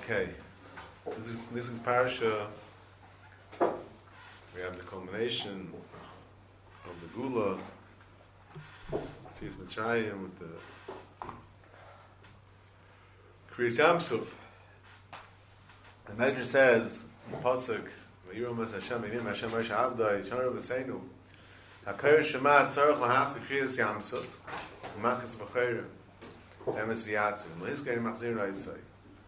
Okay, this is Parsha. We have the culmination of the Gula, Tzitz Mitzrayim with the Kriyas Yamsuf. The Medrash says in the pasuk, "Vayirom es Hashem Einim Hashem Moshe Avdai Shana B'Seinu Hakir Shema Tzarich Lahas Kriyas Yamsuf Makas V'Chayrim Emes V'Yatzim L'Hiskei Machzir Ra'isai."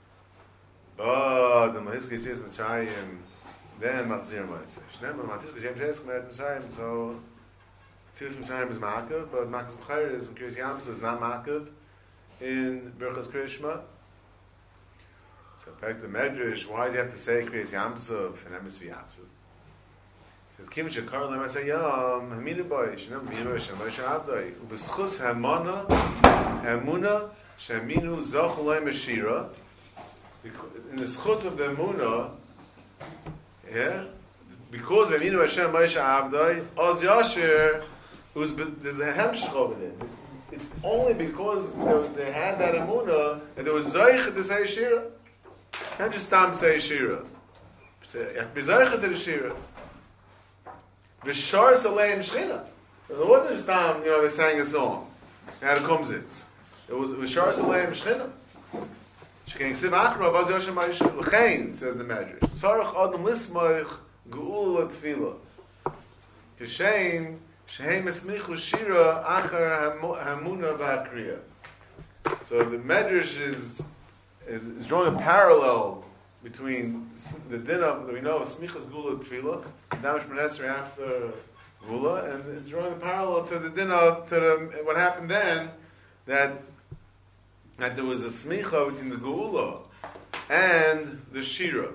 Oh, the Mahiskei Tzitz Mitzrayim, then Machzir Ra'isai. Shneimah Mahiskei Tzitz Mitzrayim, so Tzitz Mitzrayim is Makav, but Makas V'Chayrim is in Kriyas Yamsuf is not Makav in Birchas Kriyas Shema. So, in fact, the Medrash, why does he have to say Kriyas Yamsuf and Emes V'Yatzim? He says, Kim Shekar Lem Asayam, Hamina Boy, Shnam B'Yim Hashem Moshe Avdai, U'B'Schus Hamana, Hamuna, Sheminu Zoch L'Oim Meshira. In the schus of the Emunah, yeah, because Haminu Hashem Moshe Avdai, Oz Yasher, there's a hemshch over there. It's only because they had that Emunah that there was Zoich to say Shira. Can't just stam say Shira. Say, you have to be Zoich to the Shira. V'shar Saleim Shchina. So it wasn't just stam, they sang a song. They had a kumzitz. It was V'shar Saleim Shchina. Shkein Ksiv Achra Vaz Yoshem Ma'ishu L'chein, says the Medrash. Tzarech Adam Lismoich Ge'ula Tefila. Kishein Shehem Esmichu Shira Achar Hamuna V'Hakriya. So the Medrash is drawing a parallel between the din of, we know, Smichas Gula Tefila, Damish Menetzer after Gula, and it's drawing a parallel to the din of, what happened then, that there was a smicha between the Geula and the Shira.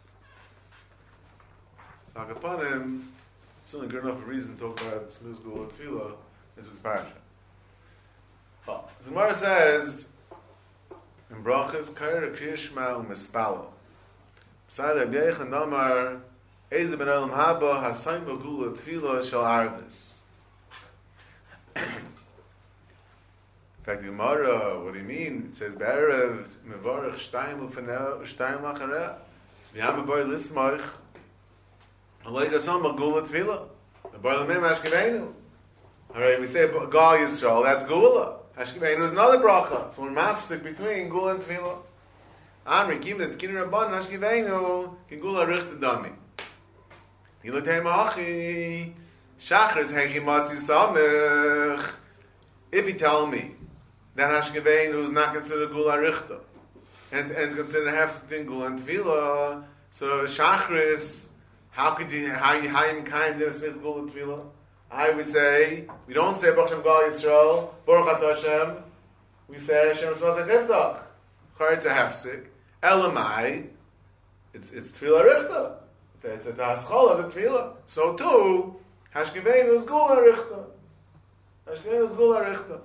So Hakapanim, it's only good enough a reason to talk about Smichas Gula Tefila as it was Parsha. Well, the Gemara says in Brachas, Kaira Kriyas Shema U'Mispalo. B'sai Rabbi Yechon Damar, Eze ben Olam Haba Hasayim B'Gula Tefila Shel Arvis. In fact, the Gemara, what do you mean? It says, Be'erev mevarech shtayim u'feneh shtayim lachareh v'yam b'boy lismoich alei gasam b'gula tefila b'boy l'mim hashkeveinu. Alright, we say Gal Yisrael, that's Gula. Hashkeveinu is another bracha. So we're mafsik between Gula and tefila. Amri, kim that kin rabban hashkeveinu kin Gula richt dami. Dilotei ma'achi shachris hechi matzi samech. If you tell me that Hashkeveinu is not considered Gula Richta, and it's considered half between Gula and Tefila, so Shachris, how you kind of smith Gula and Tefila? I would say, we don't say Baruch Shem Gal Yisrael, Baruch Atah Hashem, we say Hashem Tzvah Zechiftach. It's a hefsik. Elamai, it's Tefila Richta. It's a haschol of the Tefila. So too, Hashkeveinu is Gula Richta. Hashkeveinu is Gula Richta.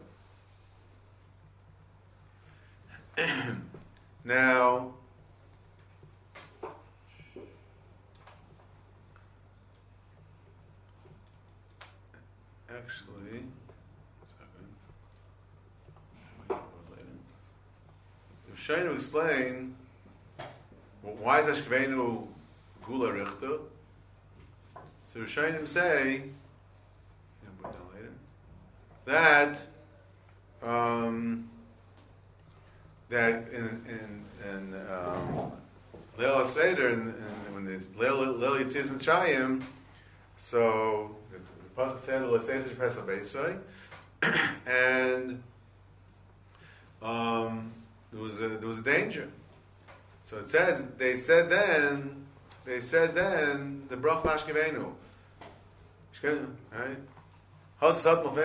Now, actually, we're trying to explain why is Hashkeveinu Gula Richta. So we're trying to say that that in Leil HaSeder, when the Leil Yitzias Mitzrayim, so the pasuk said Leil HaSeder Pesach Beisai, and there was a danger. So it says they said then the brach Hashkeveinu, right? It's all the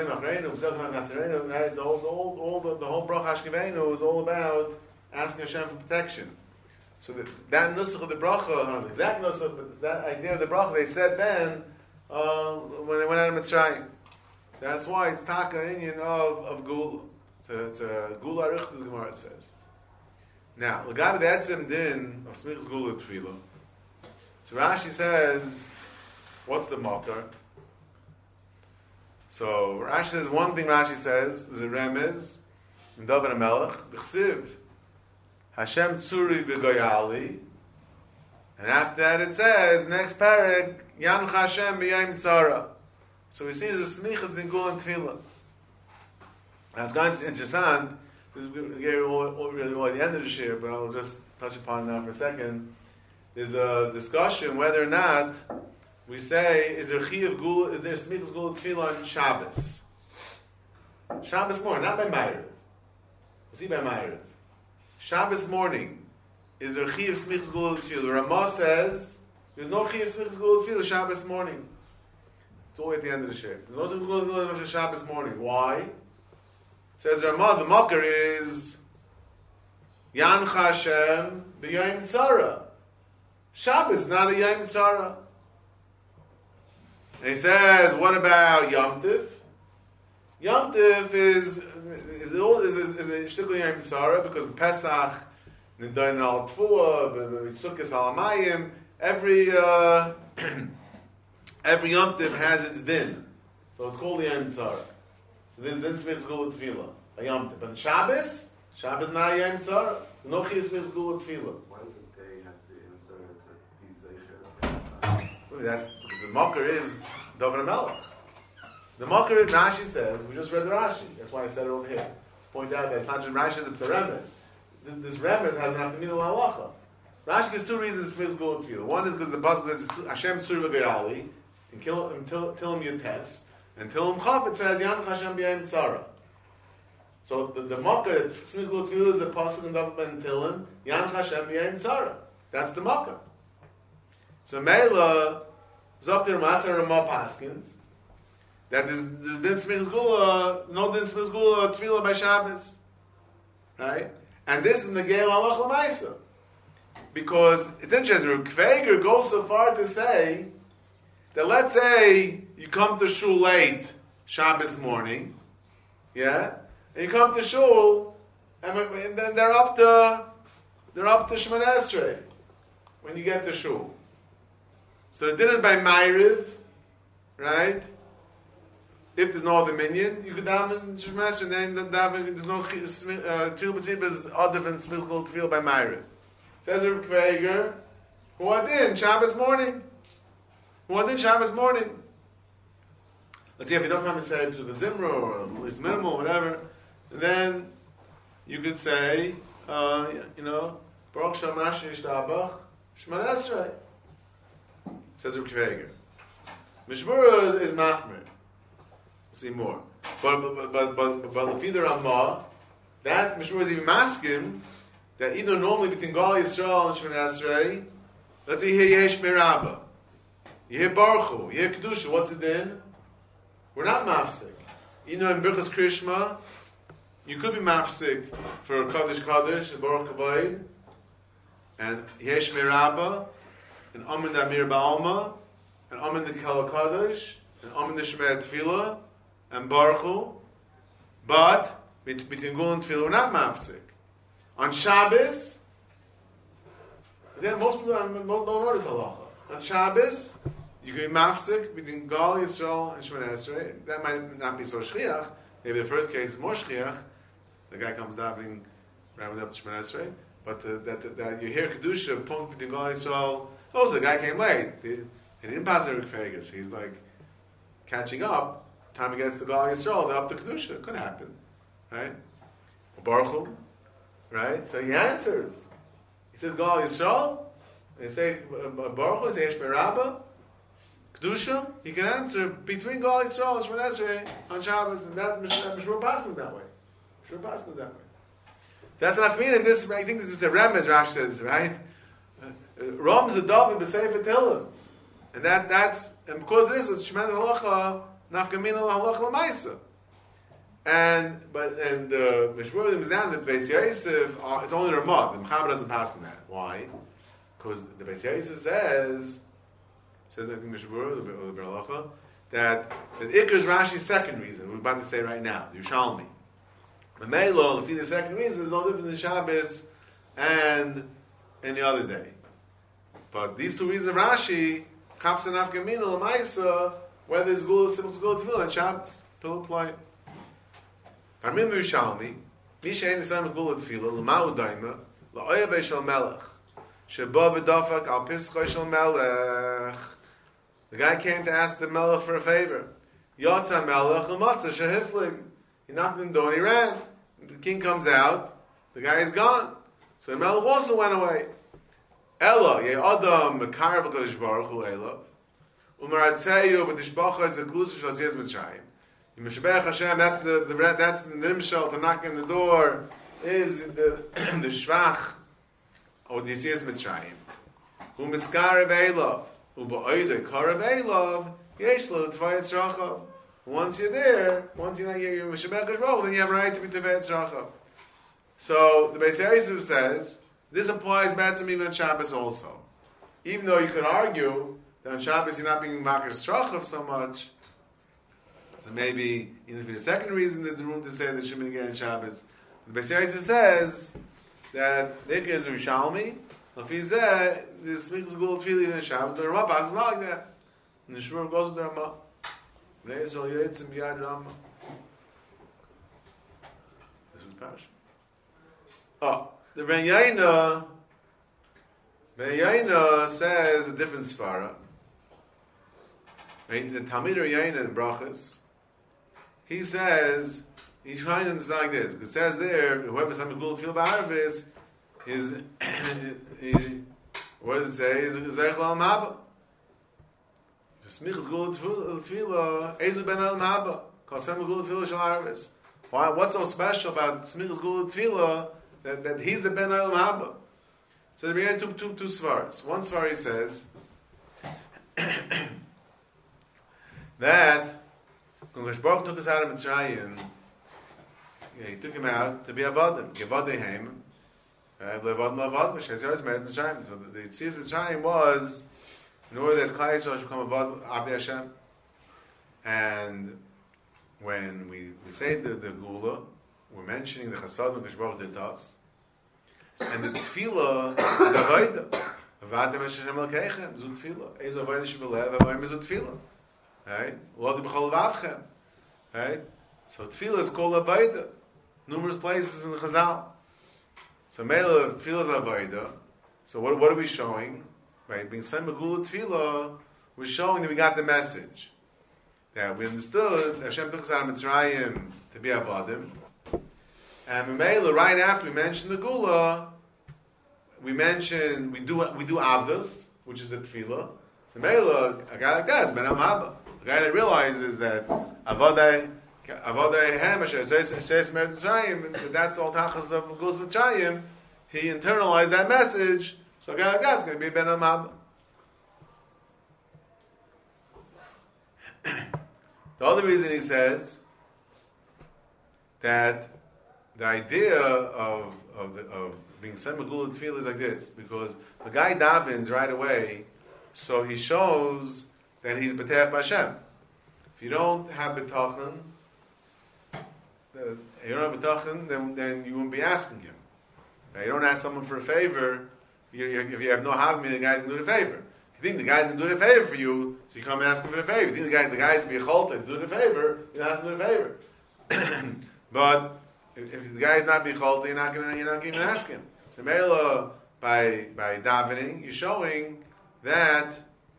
whole brach Hashkeveinu is all about asking Hashem for protection. So that nusach of the bracha, not the exact nusach, but that idea of the bracha, they said then when they went out of Mitzrayim. So that's why it's taka inyan of Gula. It's a Gula Arichta, the Gemara says. Now, l'gabe the etzem din of Smichas Gula Tefila. So Rashi says, what's the makar? So Rashi says one thing. Rashi says there's a remez in David HaMelech. B'chsiv Hashem Tzuri V'Goyali. And after that it says, next parak, Yanuch Hashem B'Yayim Tzara. So we see there's a smichas in Gul and Tefillah. That's kind of interesting. This is really the end of the shir, but I'll just touch upon it now for a second. There's a discussion whether or not we say, is there smichas Gul and Tefillah on Shabbos? Shabbos morning, not by Ma'ariv. What's he by Ma'ariv? Shabbos morning. Is there Chi of Smichas Gul Tefillah? The Ramah says there's no Chi of Smichas Gul Tefillah Shabbos morning. It's all at the end of the shir. There's no Smichas Gul Tefillah Shabbos morning. Why? Says Ramah, the Makar is Yancha Hashem b'Yayim Tzara. Shabbos not a Yayim Tzara. And he says, what about Yom Tiv? Yom Tiv is a shtikul Yayim Tzara because Pesach. Nidayin al Tfuah, Sukkos al Hamayim. Every Yom Tiv has its din, so it's called the Yom Tzara. So this din smichas Gul Tefillah, a Yom Tiv. But Shabbos not a Yom Tzara. No chi smichas Gul Tefillah. Why doesn't they have the Yom Tzara to be zeicher? That's because the Makar is David Melech. The Makar, Rashi says, we just read the Rashi. That's why I said it over here. Point out that it's not just Rashi, it's a remez. This remez has an afkamina halacha. Rashi gives two reasons to smichas Gul Tefillah. One is because the pasuk says Hashem Tzur V'Goyali, and kill him till him Yotes, and till him Chaf it says Yanuch Hashem B'Yayim Tzara. So the makar smichas Gul Tefillah is the pasuk in David and Tilim Yanuch Hashem B'Yayim Tzara. That's the makar. So Meila Zokter Matzah Ramah Paskins that there's din smichas Gula, no din smichas Gula Tefillah by Shabbos, right? And this is the Negei Halach L'Maisa. Because it's interesting, Reb Kveger goes so far to say that let's say you come to shul late Shabbos morning, yeah, and you come to shul, and then they're up to Shemoneh Esrei when you get to shul. So the din is by Ma'ariv, right? If there's no other minyan, you could daven Shemoneh Esrei, and then there's no Tefillah B'tzibah is other than smichas Gul Tefillah by Ma'ariv. Says Reb Kveger, who adin Shabbos morning? Who adin Shabbos morning? Let's see if you don't have to say to the Zimra or at least minimal or whatever, and then you could say, Baruch Shamash Yishtabach Shemoneh Esrei. Says Reb Kveger. Mishmura is Machmer. See more, but Lefi the Ramah, that Mishmur is even masking that either normally between Gal Yisrael and Shemoneh Esrei, let's say here Yesh Merabah, you hear Baruch Hu, you hear Kedusha. What's it in? We're not mafsik. In Birchas Krishma, you could be mafsik for Kaddish Baruch Kavod, and Yesh Merabah, and Amin Amir Ba'alma, and Amin the Kala Kaddish, and Amin the Shemeh Tefillah, and Baruch Hu, but between Gul and Tefillah, we're not mafsik. On Shabbos, most people don't notice halacha. On Shabbos, you can be mafsik between Gal Yisrael and Shemoneh Esrei. That might not be so shchiach. Maybe the first case is more shchiach. The guy comes davening right up to Shemoneh Esrei. But that you hear Kedusha, point between Gal Yisrael. Also, the guy came late. He didn't pass the Reb Kveger. He's like catching up. Time he gets to Gal Yisrael, they're up to Kedusha. It could happen. Right? Baruch Hu. Right? So he answers. He says, Gal Yisrael. They say, Baruch Hu, say, Yesh Merabah. Kedusha. He can answer between Gal Yisrael and Shemoneh Esrei on Shabbos. And that Mishmur Paskin is that way. Mishmur Paskin is that way. That's not mean in this, I think this is a remez, Rashi says, right? Rom Zadav b'Sefer Tehillim. And that's, and because of this, it's Shemoneh Halacha, Nafkamina Halacha L'Maisa. And Mishmur is down the Beis Yosef. It's only Ramah. The Mechaber doesn't pass on that. Why? Because the Beis Yosef says I think Mishmur the Beralacha that Iker is Rashi's second reason. We're about to say right now, the Yerushalmi. The Meilo, the second reason is no different than Shabbos and any other day. But these two reasons, Rashi, Chaps and Afgamina, Lamaisa, whether it's Gula, Simple Gula, Tefillah, and Shabbos, Pillow Ploy. Parmim Yerushalmi, Misha Ein Nisam Gula Tefillah, Lamau Daima, La'oyave shel melech. Sheba v'dafak al pischoi shel melech. The guy came to ask the melech for a favor. Yotza melech l'matzah shehiflig. He knocked on the door and he ran. The king comes out. The guy is gone. So the melech also went away. Ella, ye adam mekar v'kodesh baruch hu elav. Umaratzeyu b'tishbacha is a klusa shal ziyaz mitzrayim. Yimeshbech Hashem, that's the nimshal to knock on the door, is the shvach or the ziyaz mitzrayim. Umiskarev elav. Uba'oide karev elav. Yesh lo t'vayetz rachav. Once you're there, once you're Meshebech Baruch, then you have a right to be Tevetz Rachav. So the Beis Yosef says this applies batzim even on Shabbos also. Even though you could argue that on Shabbos you're not being Makar Rachav so much, so maybe even for the second reason there's room to say that Shemini again on Shabbos. The Beis Yosef says that Nikah is Rishalmi. Lafizeh this Smichas Gul Tefillah in Shabbos. The Ramah is not like that. And the Shmuel goes to the Ramah. This was Parish. Oh, the Ben Yaina says a different svara. The Talmid Yaina in Brachas, he says he's trying to understand like this. It says there, whoever's on the Gul Fil Ba'arvis is what does it say? Is Zerich Al Maba. Smichas Gula Tefillah, Ezu ben Al Maba, Kosem Gula Tefillah Shal Arvis. Why? What's so special about Smichas Gula Tefillah that he's the ben Al Maba? So there are two svaras. One svar he says that when Baruch took us out of Mitzrayim, he took him out to be Avadim, Gevadei Heim, Levadim Lavadim, Shes Yoris Meretz Mitzrayim. So the Tziyas Mitzrayim was in order that Klal Yisrael should become Avdei Hashem. And when we say the Gula, we're mentioning the Chasadim Kadosh Baruch did to us. And the Tefillah is Avodah. Avadim Hashem Elkeichem, Zu Tefillah. Ezu Avodah Shebelev, Avodim Zu Tefillah. Right? Lodi B'chol Vavchem. Right? So Tefillah is called Avodah. Numerous places in the Chazal. So Mela, Tefillah is Avodah. So what are we showing? Right, being sent Megula Tefillah, we're showing that we got the message. That we understood that Hashem took us out of Mitzrayim to be Avadim. And Mela, right after we mentioned the Gula, we do Avdos, which is the Tefillah. So Mela, a guy like that is Ben Amhaba. A guy that realizes that Avadai Hem, Asher Seis Mitzrayim, that's the whole tachas of Megula Mitzrayim. He internalized that message. So a guy like that's going to be Ben Amhaba. The other reason he says that the idea of being sent Megula Tefillah is like this, because the guy davens right away, so he shows that he's B'teach B'Hashem. If you don't have B'tachan, then you won't be asking him. Right? You don't ask someone for a favor. If you have no havmi, the guy's going to do the favor. If you think the guy's going to do the favor for you, so you come and ask him for the favor. If you think the guy's going to be a cholta to do the favor, you don't have to do the favor. But if the guy's not be cholta, you're not going to even ask him. So Mela, by davening, you're showing that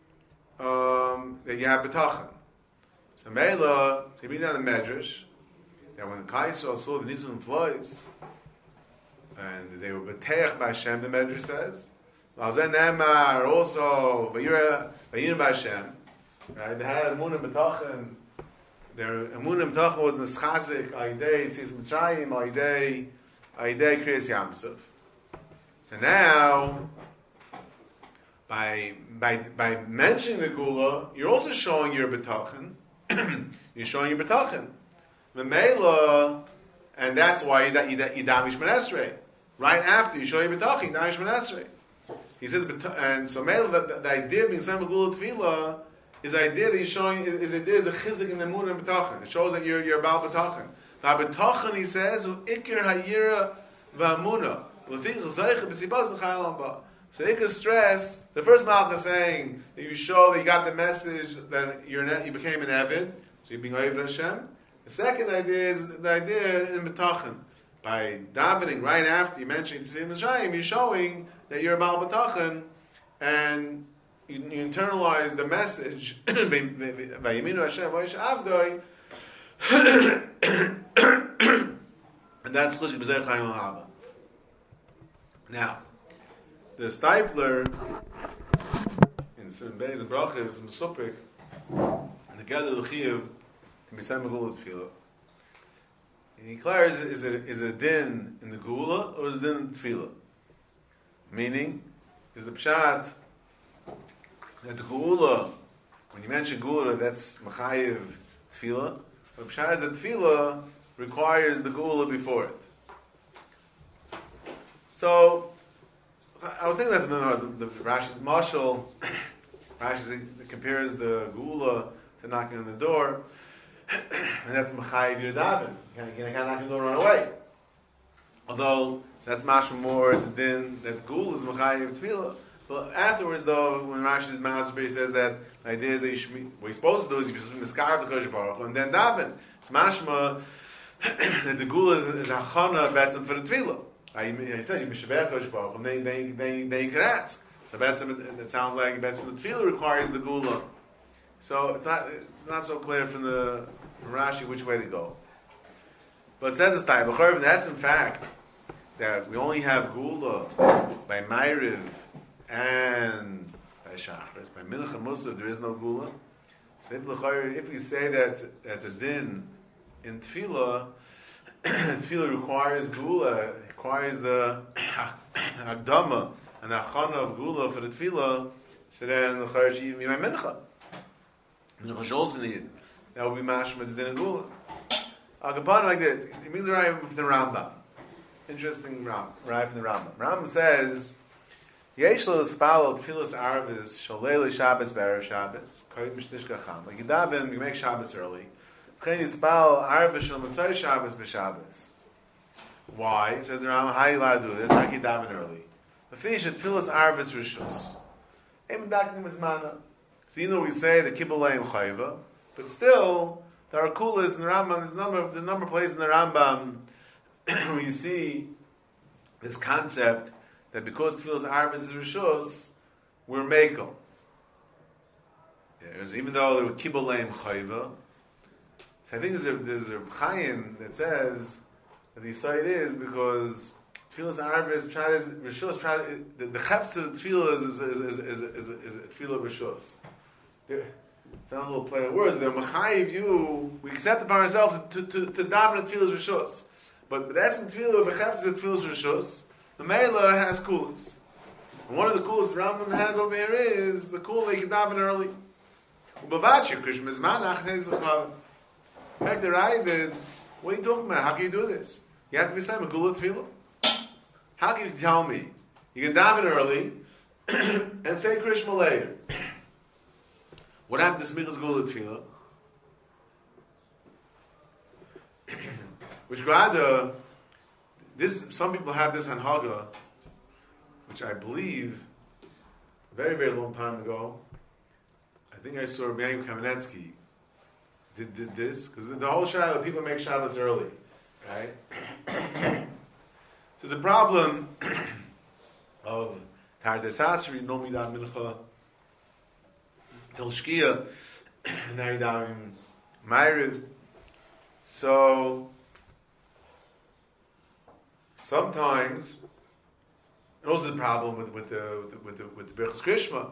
you have betachan. So Mela, so he brings down the medrash that when the Klal Yisrael saw the Nizim flows, and they were B'teach B'Hashem, the Medrash says. L'alzen Nemar, also, V'yira B'Hashem. Right? They had Emunah B'tachan. Their Emunah B'tachan was Neschazik, Aidei Tzis Mitzrayim, Aidei Kriyas Yamsuf. So now, by mentioning the Gula, you're also showing your B'tachan. You're showing your B'tachan. The Mela, and that's why you damish Menesrei. Right after you show your B'tachan, you damish Menesrei. He says, and so the idea of being Shem Megula Tefillah is the idea that you're showing, is a chizik in the moon and B'tachan. It shows that you're about B'tachan. Now B'tachan, he says, Ikir Hayira V'Amuna. So they can stress, the first Malach is saying that you show that you got the message that you became an Evid, so you're being Oyev Hashem. The second idea is the idea in B'tachan. by davening right after you mention Yitzim Mitzrayim, you're showing that you're a Baal B'tachon, and you internalize the message, Vayiminu Hashem Moish Avdoi, and that's Chushy B'zeh Chaim Al-Haba. Now, the Stipler in Beis and Brachas and Supik, and the Gedel L'Chiyuv can be sent Megula Tefillah. And he declares, is it a din in the Geula or is it a din in Tefillah? Meaning, is the Pshat that the Geula, when you mention Geula, that's Machayev Tefillah, but the Pshat is that Tefillah requires the Geula before it. So, I was thinking that the Rashi's Mashal, Rashi compares the Geula to knocking on the door, and that's Machayev Yudavin. You can't knock on the door and run away. Although, so that's mashma more, it's a din that Geula is Machayev Tefillah. But afterwards, though, when Rashi's Masber, he says that the idea is that what you're supposed to do is you're supposed to miscarve the Kodesh Baruch Hu and then daven. It's mashma that the Geula is hachana betzim for the Tefillah. I said you mishaveh Kodesh Baruch Hu, and then you can ask. So betzim, it sounds like betzim the Tefillah requires the Geula. So it's not so clear from the Rashi which way to go. But it says this time, that's in fact that we only have Geula by Ma'ariv and by Shachris. By Mincha Musaf there is no Geula. So if we say that's a din in Tefillah, Tefillah requires Geula, requires the Akdama and the Achana of Geula for the Tefillah, so then the Chayyim you may Mincha. Mincha is also needed. That would be mashma din and Geula. Agapan like this. It means the Raya from the Rambam. Interesting Raya from the Rambam. Rambam says, Yesh lo l'spalo tefillas arvis shalei Shabbos b'erev Shabbos koyit mishnishka cham. Like you daven, you make Shabbos early. V'chein yispal arvis shal mitzvah Shabbos b'Shabbos. Why? Says the Rambam, how you allowed to do this? How can you daven early? But finish at tefillas arvis rishus. Em dakim mizmana. So you know we say the kibbul leim chayva, but still there are kulas in the Rambam. There's the number of places in the Rambam where you see this concept that because tefillas arvis is rishus, we're mekel. Even though there were kibbul leim chayva, so I think there's a Chaim that says that the side is because tefillas arvis is rishus. The chefs of tefillah is tefillah rishus. It's not a little play of words. They're machayiv you. We accept upon ourselves to daven at tefillas rishus. But that's in tefillah. Bechefs at tefillas rishus. The Meila has kulas. And one of the kulas the Rambam has over here is the kula you can daven early. Ubavachir Krishma Mizmanach Tezachmav. In fact, the Ravid, what are you talking about? How can you do this? You have to be saying Megula Tefillah. How can you tell me you can daven early and say Krishma later? What happened to Smichas Gula Tefillah? Which rather, some people have this Hanhaga, which I believe, a very, very long time ago, I think I saw Meir Kamenetsky did this, because the whole Shabbos, people make Shabbos early, right? So there's a problem of Tardes Asri, no Midah Mincha, Til Shkia, now you're down in Ma'ariv. So sometimes, and also the problem with the Birchas Krishma.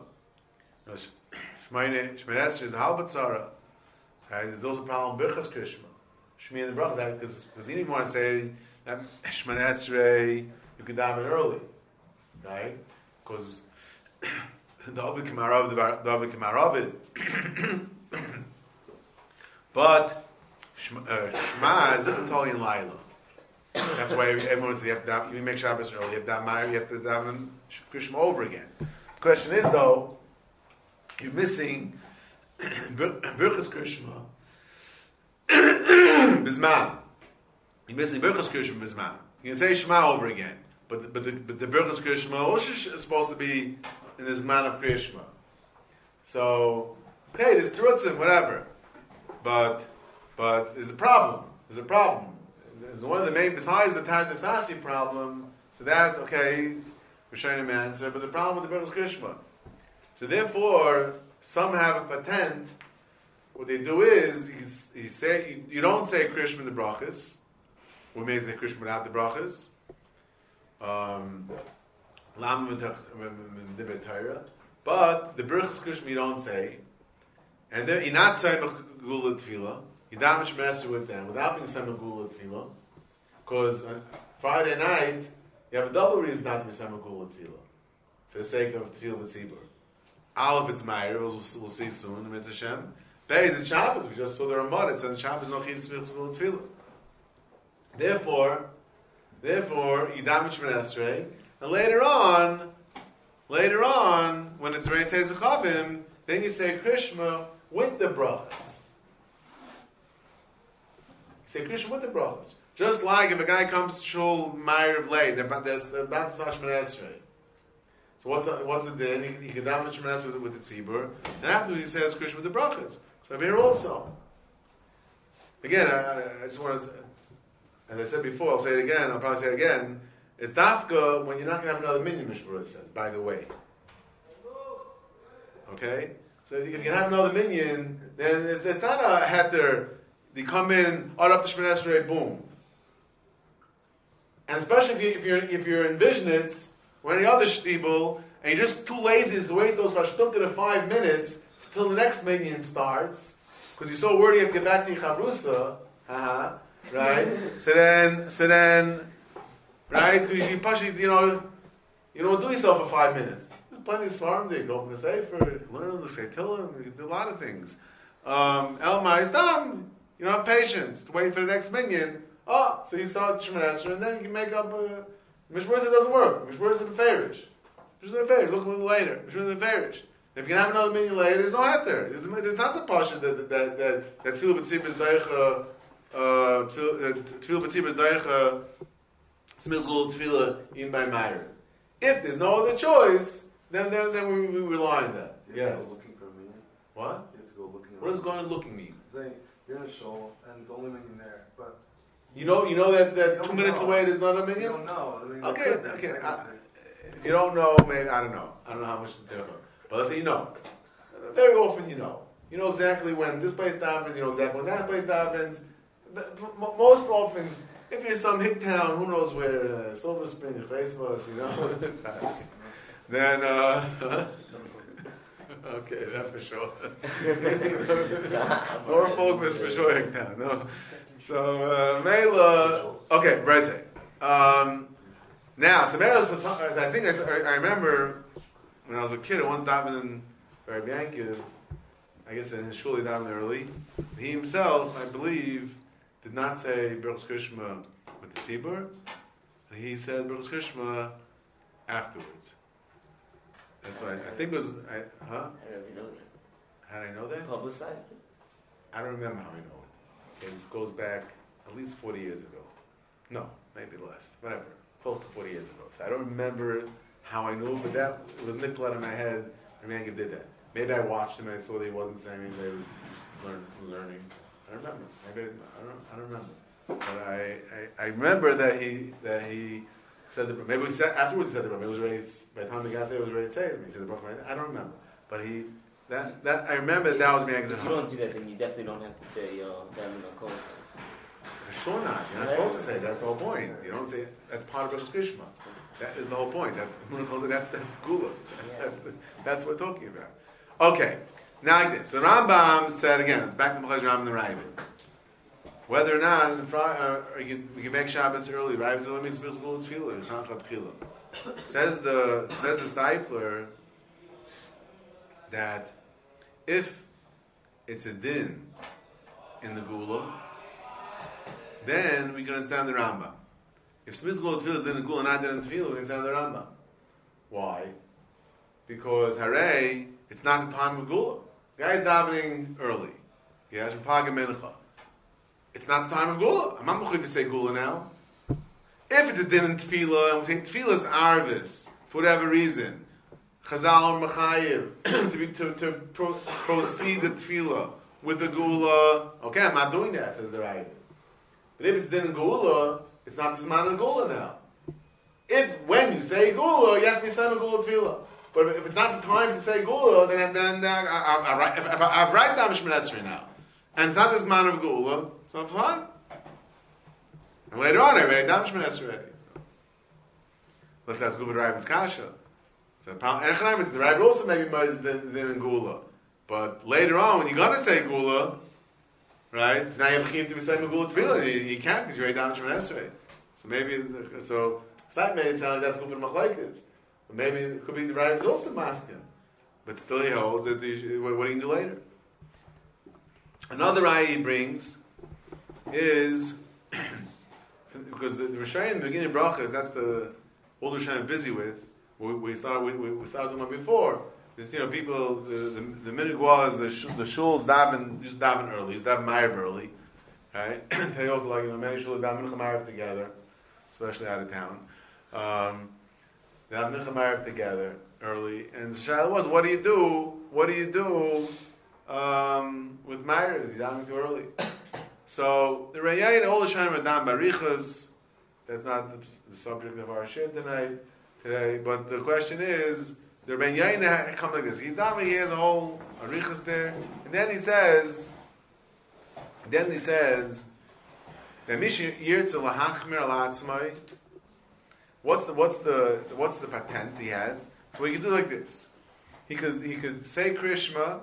Shmei Esrei is a halbatzara. Right? There's also a problem with Birchas Krishma. Shmei and the Bracha, that because he didn't want to say that Shmei Esrei you can daven early, right? Because the Avik Kimaravid. But Shema is Italian Laila. That's why everyone says you have to daven, you make Shabbos early, you have to daven, you have to daven Krishma over again. The question is though, you're missing Birchas Krishma Bizman. You're missing Birchas Krishma Bizman. You can say Shema over again, but the Birchas Krishma also is supposed to be in this man of Krishma. So, hey, there's trutzim, whatever. But there's a problem. There's a problem. one of the main, besides the Tardasasi problem, so that, okay, we're showing him answer, but the problem with the Berachas Krishma. So therefore, some have a patent. What they do is, you don't say Krishma in the brachas. We may say Krishma without the brachas. But the Berachas Krishma you don't say. And then you're not saying Gula Tefillah. You damage master with them without being saying Gula Tefillah. Because Friday night, you have a double reason not to be saying Gula Tefillah. For the sake of Tefillah B'tzibur. Aleph, it's Meir, we'll see soon, Mitzvah Hashem. Beis, it's Shabbos, we just saw the Ramah, it said Shabbos no Chiv Smichs Gula Tefillah. Therefore, you damage from Esrei, and later on, when it's Rei Tzei Chavim, then you say Krishma with the brachas. You say Krishma with the brachas. Just like if a guy comes to Shul Meir of Lei, they're about to start Shemon Esrei. So what's the din? He can damage Shemon Esrei with the tzibur, and afterwards he says Krishma with the brachas. So here also. Again, I just want to, as I said before, I'll say it again, I'll probably say it again, it's dafka when you're not going to have another minyan, Mishmur says, by the way. Okay? So if you can have another minyan, then it's not a heter, you come in, up to Shemon Esrei, boom. And especially if you're in Vishnitz, or any other shtibel, and you're just too lazy to wait those hashtuka 5 minutes till the next minyan starts, because you're so worried you have to get back to your chavrusa, right? So then, right? You don't do yourself for 5 minutes. There's plenty of svarim there. Go open the sefer, learn the Seitillah, you can do a lot of things. Elmai is done. You don't have patience to wait for the next minyan. Oh, so you start Shemon Esrei, and then you can make up. Mishmur doesn't work. Mishmur is a feverish. Mishmur is a feverish. Look a little later. Mishmur is a feverish. If you can have another minyan later, there's no heter. It's not the pasha that Tefillah B'tzibur is daicha. Tefillah B'tzibur is daicha. Smichs Gula Tefillah in by Meir. If there's no other choice, then we rely on that. Yes. Go looking for a minyan. What? You have to go looking. What does going and looking mean? You're in a shul, and it's only minyan there, but. You know that 2 minutes away there's not a You minyan? don't know. I mean, Okay. If you don't know, maybe, I don't know. I don't know how much to do. But let's say you know. Very often you know. You know exactly when this place happens, you know exactly when that place happens. But most often, if you're in some hick town, who knows where, Silver Spring, Facebook, then, okay, that for sure. Norfolk is for sure hick town, no. So, Mela, okay, Breze. Now, so Mela's, I think I remember when I was a kid, I once davened in Rabbi Yankiv, I guess in his shul he davened early. He himself, I believe, did not say Berachas Krishma with the tzibur. He said Berachas Krishma afterwards. That's why I think it was, I don't really know that. How did I know that? Publicized it? I don't remember how I know it. It goes back at least 40 years ago. No, maybe less. Whatever. Close to 40 years ago. So I don't remember how I knew, but that it was nicked in my head. Ramanka did that. Maybe I watched him and I saw that he wasn't saying anything. He was just learning. I don't remember. Maybe I don't remember. But I remember that he said the maybe we said afterwards he said the maybe it was ready. By the time we got there, it was ready to say it. He said the Baruch. I don't remember. But that I remember that was Ramanka's. If you don't do that, then you definitely don't have to say David on Kol. Sure not. You're not supposed to say it. That's the whole point. You don't say it. That's part of Berachas Krishma. That is the whole point. That's Gula. That's what we're talking about. Okay. Now like this. The Rambam said again, it's back to the Ram and the Ravid. Whether or not we can make Shabbos early, Ravid says, let me speak Gula Tefillah, Chanchat Tefillah. Says the Stipler that if it's a din in the Gula, then we can understand the Rambam. If Smith's Gula Tefillah is din in the Gula, not din in the Tefillah, we can understand the Rambam. Why? Because Hare, it's not the time of Gula. The guy's davening early. He has Paga Mincha. It's not the time of Gula. I'm not going to say Gula now. If it's a din in Tefillah, and we say Tefillah is Arvis, for whatever reason, Chazal or Mechayiv, to proceed the Tefillah with the Gula, okay, I'm not doing that, says the Ravid. But if it's din Geula, it's not the Zman of Geula now. When you say Geula, you have to be saying Geula Tefillah. But if it's not the time to say Geula, then I've right down Shemini Esrei now. And it's not the Zman of Geula, so I'm fine. And later on, I write down Shemini Esrei. Let's have to go with Rabbi's Kasha. So the Rabbi also maybe merges than in Geula. But later on, when you're going to say Geula, right, so now you have to be saying Geula Tefillah. You can't because you write down Shemini Esrei. So maybe, it's not made it sound like that's good for the Machlekes. But maybe it could be the Rabbi is also masking. But still he holds that what do you do later? Another raya he brings is because the Rishayim in the beginning of brachas, that's all the Rishayim busy with. We started doing that before. This, people. The minhag was the shuls used to daven early. Used to daven ma'ariv early, right? They also many shuls daven mincha ma'ariv together, especially out of town. They have mincha ma'ariv together early, and the shaila was, what do you do? What do you do with ma'ariv? You daven too early. So the Rayyayin, all the Shayim are down barichas. That's not the subject of our shir today. But the question is, the Rayyayin come like this. He has a whole arichas there, and then he says that mish yirtzu lahachmir al atzmai. What's the patent he has? So he could do like this. He could say Krishma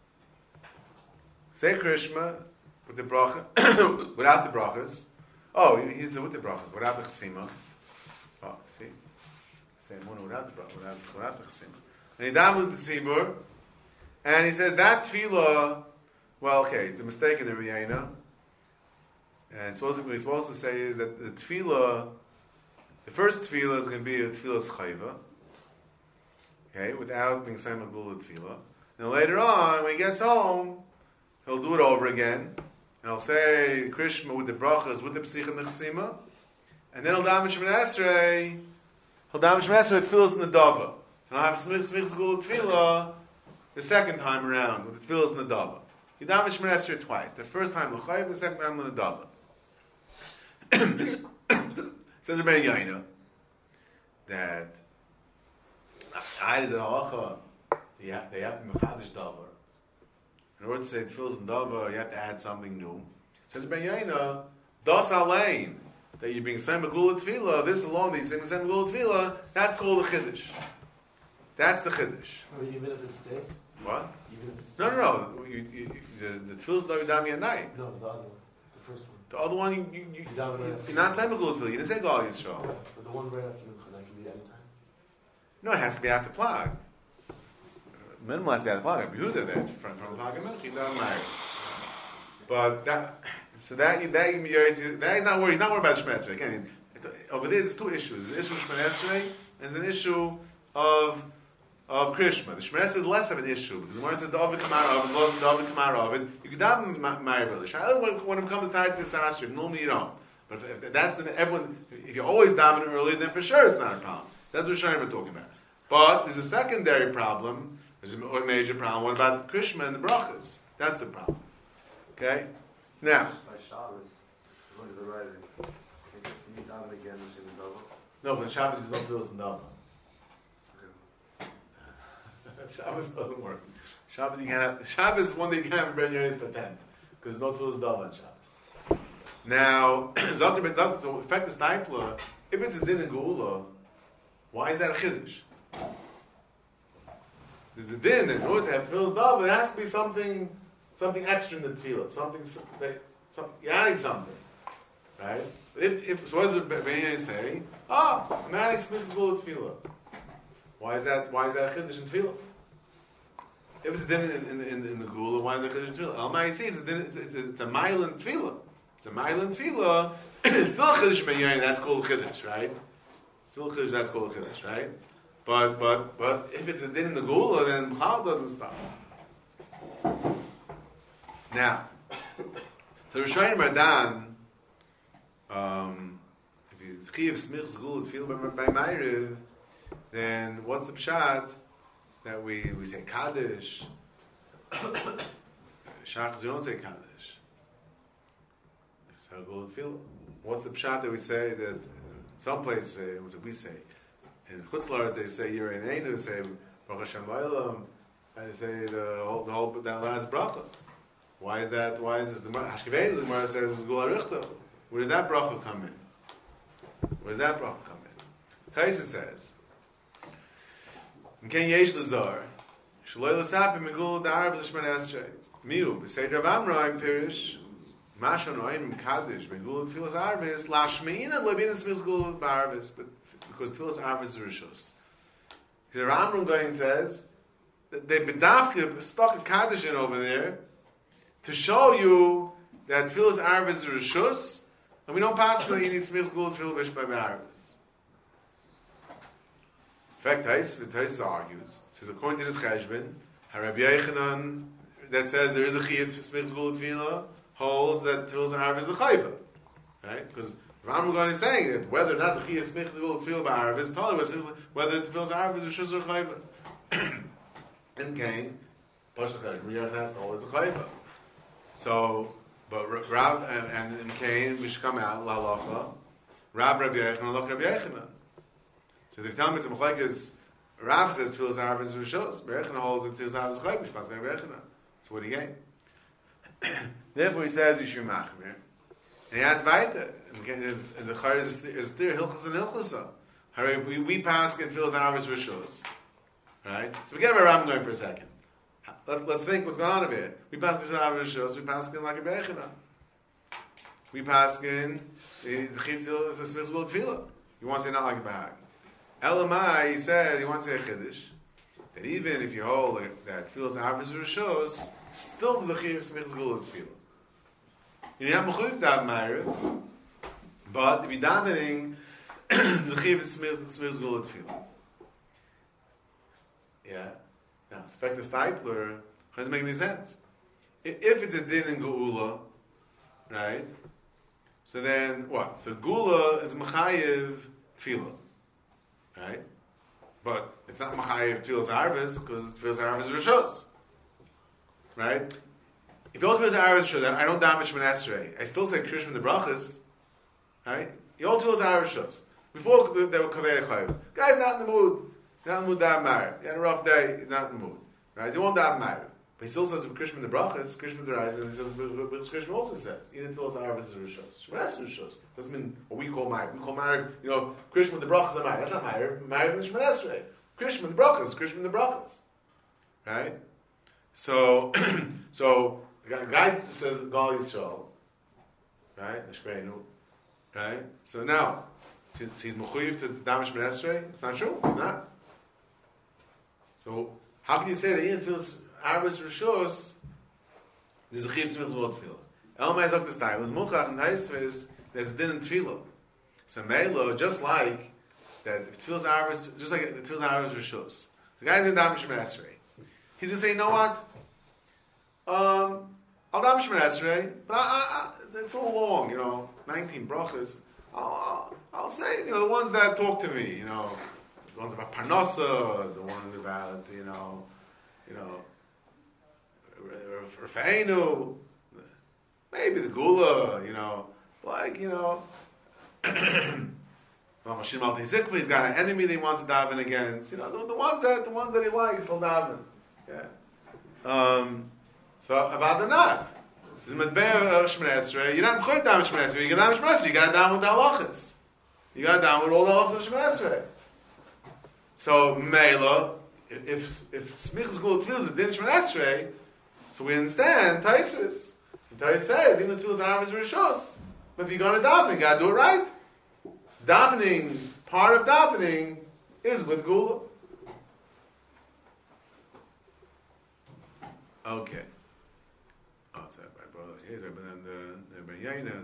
with the bracha without the brachas. Oh, he's with the brachas without the chesima. Oh, see, say one without the bracha without the chesima. And he down with the tzibur, and he says that tefillah. Well, okay, it's a mistake in the Riyayna. And what he's supposed to say is that the tefillah. The first tefillah is going to be a tefillah's chayva, okay, without being saying Magula tefillah. And later on, when he gets home, he'll do it over again, and he'll say Krishma with the brachas, with the psich and the chesima, and then he'll daven Shemini Esrei. He'll daven Shemini Esrei with tefillahs in the dava, and he'll have smichs Magula tefillah the second time around with the tefillahs in the dava. He daven Shemini Esrei twice. The first time the chayva, the second time in the dava. Says Rabbi Yaina that is an halacha. They have to mechadish davar. In order to say tefillas and davar, you have to add something new. Says Rabbi Yaina, das alein, that you're being sent megula tefillah. This alone, that you're saying sent megula tefillah, that's called a chiddush. That's the chiddush. Even if it's day. What? Even if it's No. The tefillas davar dami at night. No, the other one, the first one. The other one, you're not saying megula tefillah. You didn't say Gal Yisrael. Yeah, but the one right after Mincha, that can be any time. No, it has to be after Plag. Minimal has to be after Plag. Yehuda there, from Plag and Mincha, he doesn't matter. But that he's not worried. He's not worried about Shemini Esrei. Again, over there, there's two issues. There's an issue of Shemini Esrei, and there's an issue of Krishma. The Shemini Esrei is less of an issue because the Gemara says the Ovid Kamar Ovid. You can daven Ma'ariv when it comes to the Sarasri. Normally you don't. But if that's if you're always davening early, then for sure it's not a problem. That's what Shayim are talking about. But there's a secondary problem. There's a major problem. What about Krishma and the brachas? That's the problem. Okay? Now. By Shabbos, look at the writing. Can you daven again in the double? No, but Shabbos is not Tefillas and Dava. Shabbos doesn't work. Shabbos you can't have. Shabbos one day you can't have bread yonis patent because there's no Tefillas Dava on Shabbos. Now, so effect the Steipler. If it's a din and geula, why is that a chiddush? There's a din in order to have Tefillas Dava. There has to be something extra in the tefillah. Something you're adding something, right? If so, what does the Be'er say? I'm adding smichs geula tefillah. Why is that a chiddush in tefillah? If it's a din in the gula, why is that chiddush in tefillah? Al see it's a mile in tefillah. It's a mile in tefillah. It's still a chiddush b'yayin. That's called chiddush, right? Still chiddush. That's called chiddush, right? But if it's a din in the gula, then chal doesn't stop. Now, so Rishayim Radan, if you chiv smichs gula tefillah by Ma'ariv, then what's the pshat that we say Kaddish? Shachas, we don't say Kaddish. Gula Tefillah. What's the pshat that we say that some places say, what we say? In Chutz La'aretz they say Yirei Neinu, say Baruch Hashem La'olam, and they say the whole that last bracha. Why is that? Why is this? The Hashkiveinu, the Gemara says is Gula Richta. Where does that bracha come in? Where does that bracha come in? Taisa says, M'ken yesh l'zar, shaloi l'sapim megula da'ar b'zishman esrei. Miu, b'seid Rav Amram Pirish, Mashon oim kaddish megula tefillas arvis, lashmeina lo'bin esmiz gula b'arvis, but because tefillas arvis is rishus. The Rav Amram going says that they bedavke stuck a kaddish in over there to show you that tefillas arvis is rishus, and we don't pass that you need smich gula tefillah b'shmai b'arvis. In fact, Tais argues, says according to this cheshbon, Rabbi Yochanan that says there is a chiyuv smich gula tefillah holds that tefillas arvis is a chayva, right? Because Rav Amram is saying that whether or not the chiyuv smich gula tefillah b'arvis is totally whether the tefillas arvis is rishus or chayva. And Cain, Pasha cheshbon, Rabbi Yochanan holds it's a chayva. So, but Rav and in Cain we should come out la halacha. Rabbi Yochanan, look Rabbi Yochanan. So the tell me it's a machlekes. Rav says tefillas arvis is rishus. Rabbi Yochanan holds that tefillas arvis is chayva. Pas Rabbi Yochanan. So what do you gain? Therefore he says you should machmir. And he adds weiter. And again, is a chayr is there hilchas and hilchasa. We pass in tefillas arvis rishus. Right. So forget about Rav going for a second. Let's think what's going on over here. We pass in tefillas arvis rishus. We pass in like Rabbi Yochanan. We pass in the chiyuv is a smich gula tefillah. You want to say not like a bahag. Elamai, he said, he wants to say a chiddush, that even if you hold that tefillas arvis rishos, still there's a chiyuv smich gula tefillah. You have mechuyev daven ma'ariv, but if you're davening, the chiyuv smich gula tefillah. Yeah? Now, it's effect the stipler, doesn't make any sense. If it's a din in geula, right? So then, what? So gula is mechayev tefillah. Right? But it's not Machayev Tefillas Arvis, because Tefillas Arvis is Rishos. Right? If you hold Tefillas Arvis Rishos, then I don't damage Shemon Esrei. I still say Krish from the Brachas. Right? You hold Tefillas Arvis Rishos. Before they were Kaveh Chayev. Guy's not in the mood. He's not in the mood to have married. He had a rough day. He's not in the mood. Right? He won't have married. But he still says with Krish from the Brachas, Krish from the Rise, and he says, but Krish also says, even Tefillas Arvis is Rishos. Shemon Esrei is Rishos. Doesn't mean what we call married. We call married, Krish from the Brachas are married. That's not married. Married is Shemon Esrei. Krish from the Brachas, Krish from the Brachas. Right? So, the guy says Gal Yisrael. Right? Neshbeinu. Right? So now, he's mechuyev to damage Shemon Esrei? It's not true. He's not. So, how can you say that he feels Arvis Rishos, there's a chiyuv smich gula tefillah. Elmai sagt this time, with Muchach and Taisvis, there's a din in tefillah. So Melo, just like that, if tefillah's Arvis, just like the tefillah's Arvis Rishos, the guy didn't damage Shemon Esrei. He's going to say, you know what? I'll damage Shemon Esrei, but it's a little long, 19 brachas. I'll say, the ones that talk to me, the ones about Parnasa, the ones about, Rafa'enu, maybe the Gula, Mashim al Tezikva, he's got an enemy that he wants to daven against. The ones that he likes, he'll daven. Yeah. So about the not. You're not going down with Shemon Esrei. You got down with Shemon Esrei. You got down with the halachas. You got down with all the halachas of Shemon Esrei. So Mela, if Smichas Gula Tefillah is din Shemon Esrei, so we understand Taisus. Taisus says even the Tefillas Arvis Rishos. But if you're going to daven, you got to do it right. Davening, part of davening is with Gula. Okay. Oh, sorry, my brother. Here's the Ben Yaina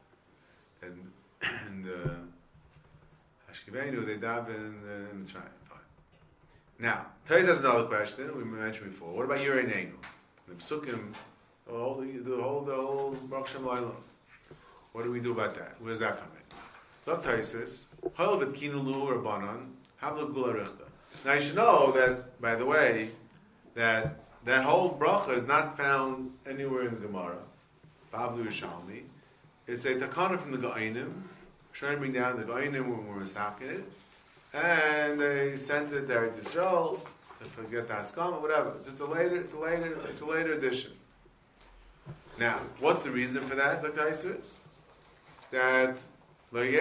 and Hashkiveinu, they daven in Mitzrayim. Fine. Now, Taisus has another question we mentioned before. What about Yirei Neinu? The Psukim, the whole Baruch Shem Laila. What do we do about that? Where does that come in? Look, Taisus, Halavet Kinulu Rabbanon, Havla Gula Richta. Now you should know that, by the way, that whole bracha is not found anywhere in the Gemara, Bavlu Yishalmi, it's a takana from the Go'inim, trying to bring down the Go'inim when we're masaking it, and they sent it to Eretz Yisrael to forget the Haskama, whatever. It's a later edition. Now, what's the reason for that? The Kaiser is that they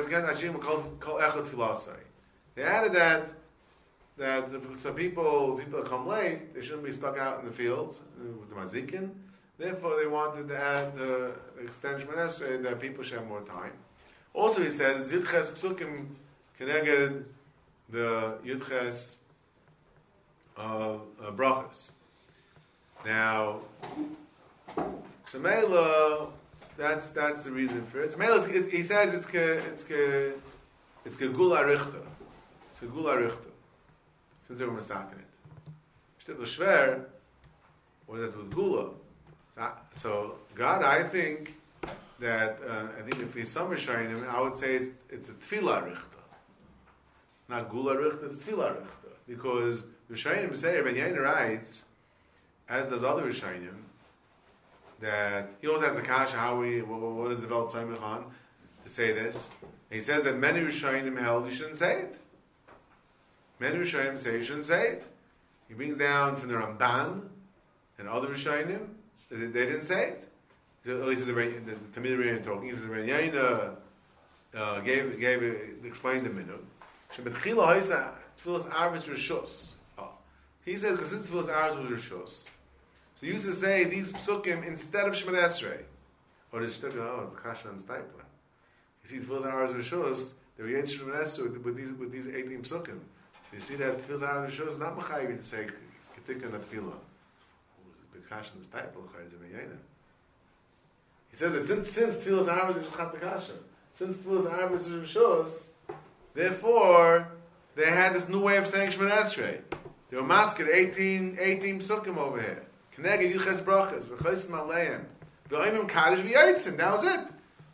added that so people come late, they shouldn't be stuck out in the fields with the mazikin. Therefore, they wanted to add the extension that people should have more time. Also, he says Yudches Psukim connected the Yudches of Brachas. Now, so Mela, that's the reason for it. So Mela, he says it's Gegula Richter. It's Gegula Richter. Since they were masakin it. Shtet l'shver, or that with Gula. So God, I think that if he's some Rishonim, I would say it's a Tefillah Richter. Not Gula Richter, it's Tefillah Richter. Because Rishonim say, Ben Yain writes, as does other Rishonim, that he also has a kasha, what is the Velt Samichan to say this? And he says that many Rishonim held you shouldn't say it. Many Rishonim say you shouldn't say it. He brings down from the Ramban and other Rishonim, they didn't say it. At least the Tamid Rebbeinu talking. He says the Rebbeinu explained the minhag. Shebetchila hoisa tefillas arvis rishus. He says because since tefillas arvis was rishus, so he used to say these psukim instead of Shemoneh Esrei, or the Kasha and Stipler. You see tefillas arvis rishus. They were yet Shemoneh Esrei with these 18 psukim. So you see that tefillas arvis rishus is not mechayiv to say ketika not tefillah. The Kasha and Stipler is a meyayna. He says that since tefillas arvis is just chat the Kasha, since tefillas arvis is rishus, therefore they had this new way of saying Shemoneh Esrei. They were masked 18 psukim over here. Keneged Yuches Brachas, V'chaisim Aleim, V'oimim Kaddish V'yotzim. That was it.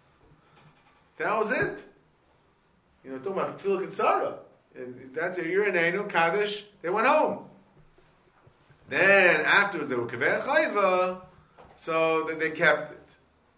You know, talking about Tefillah Ketzara. That's a Yireneinu, Kaddish, they went home. Then, afterwards, they were Kaveh Chayva, so they kept it.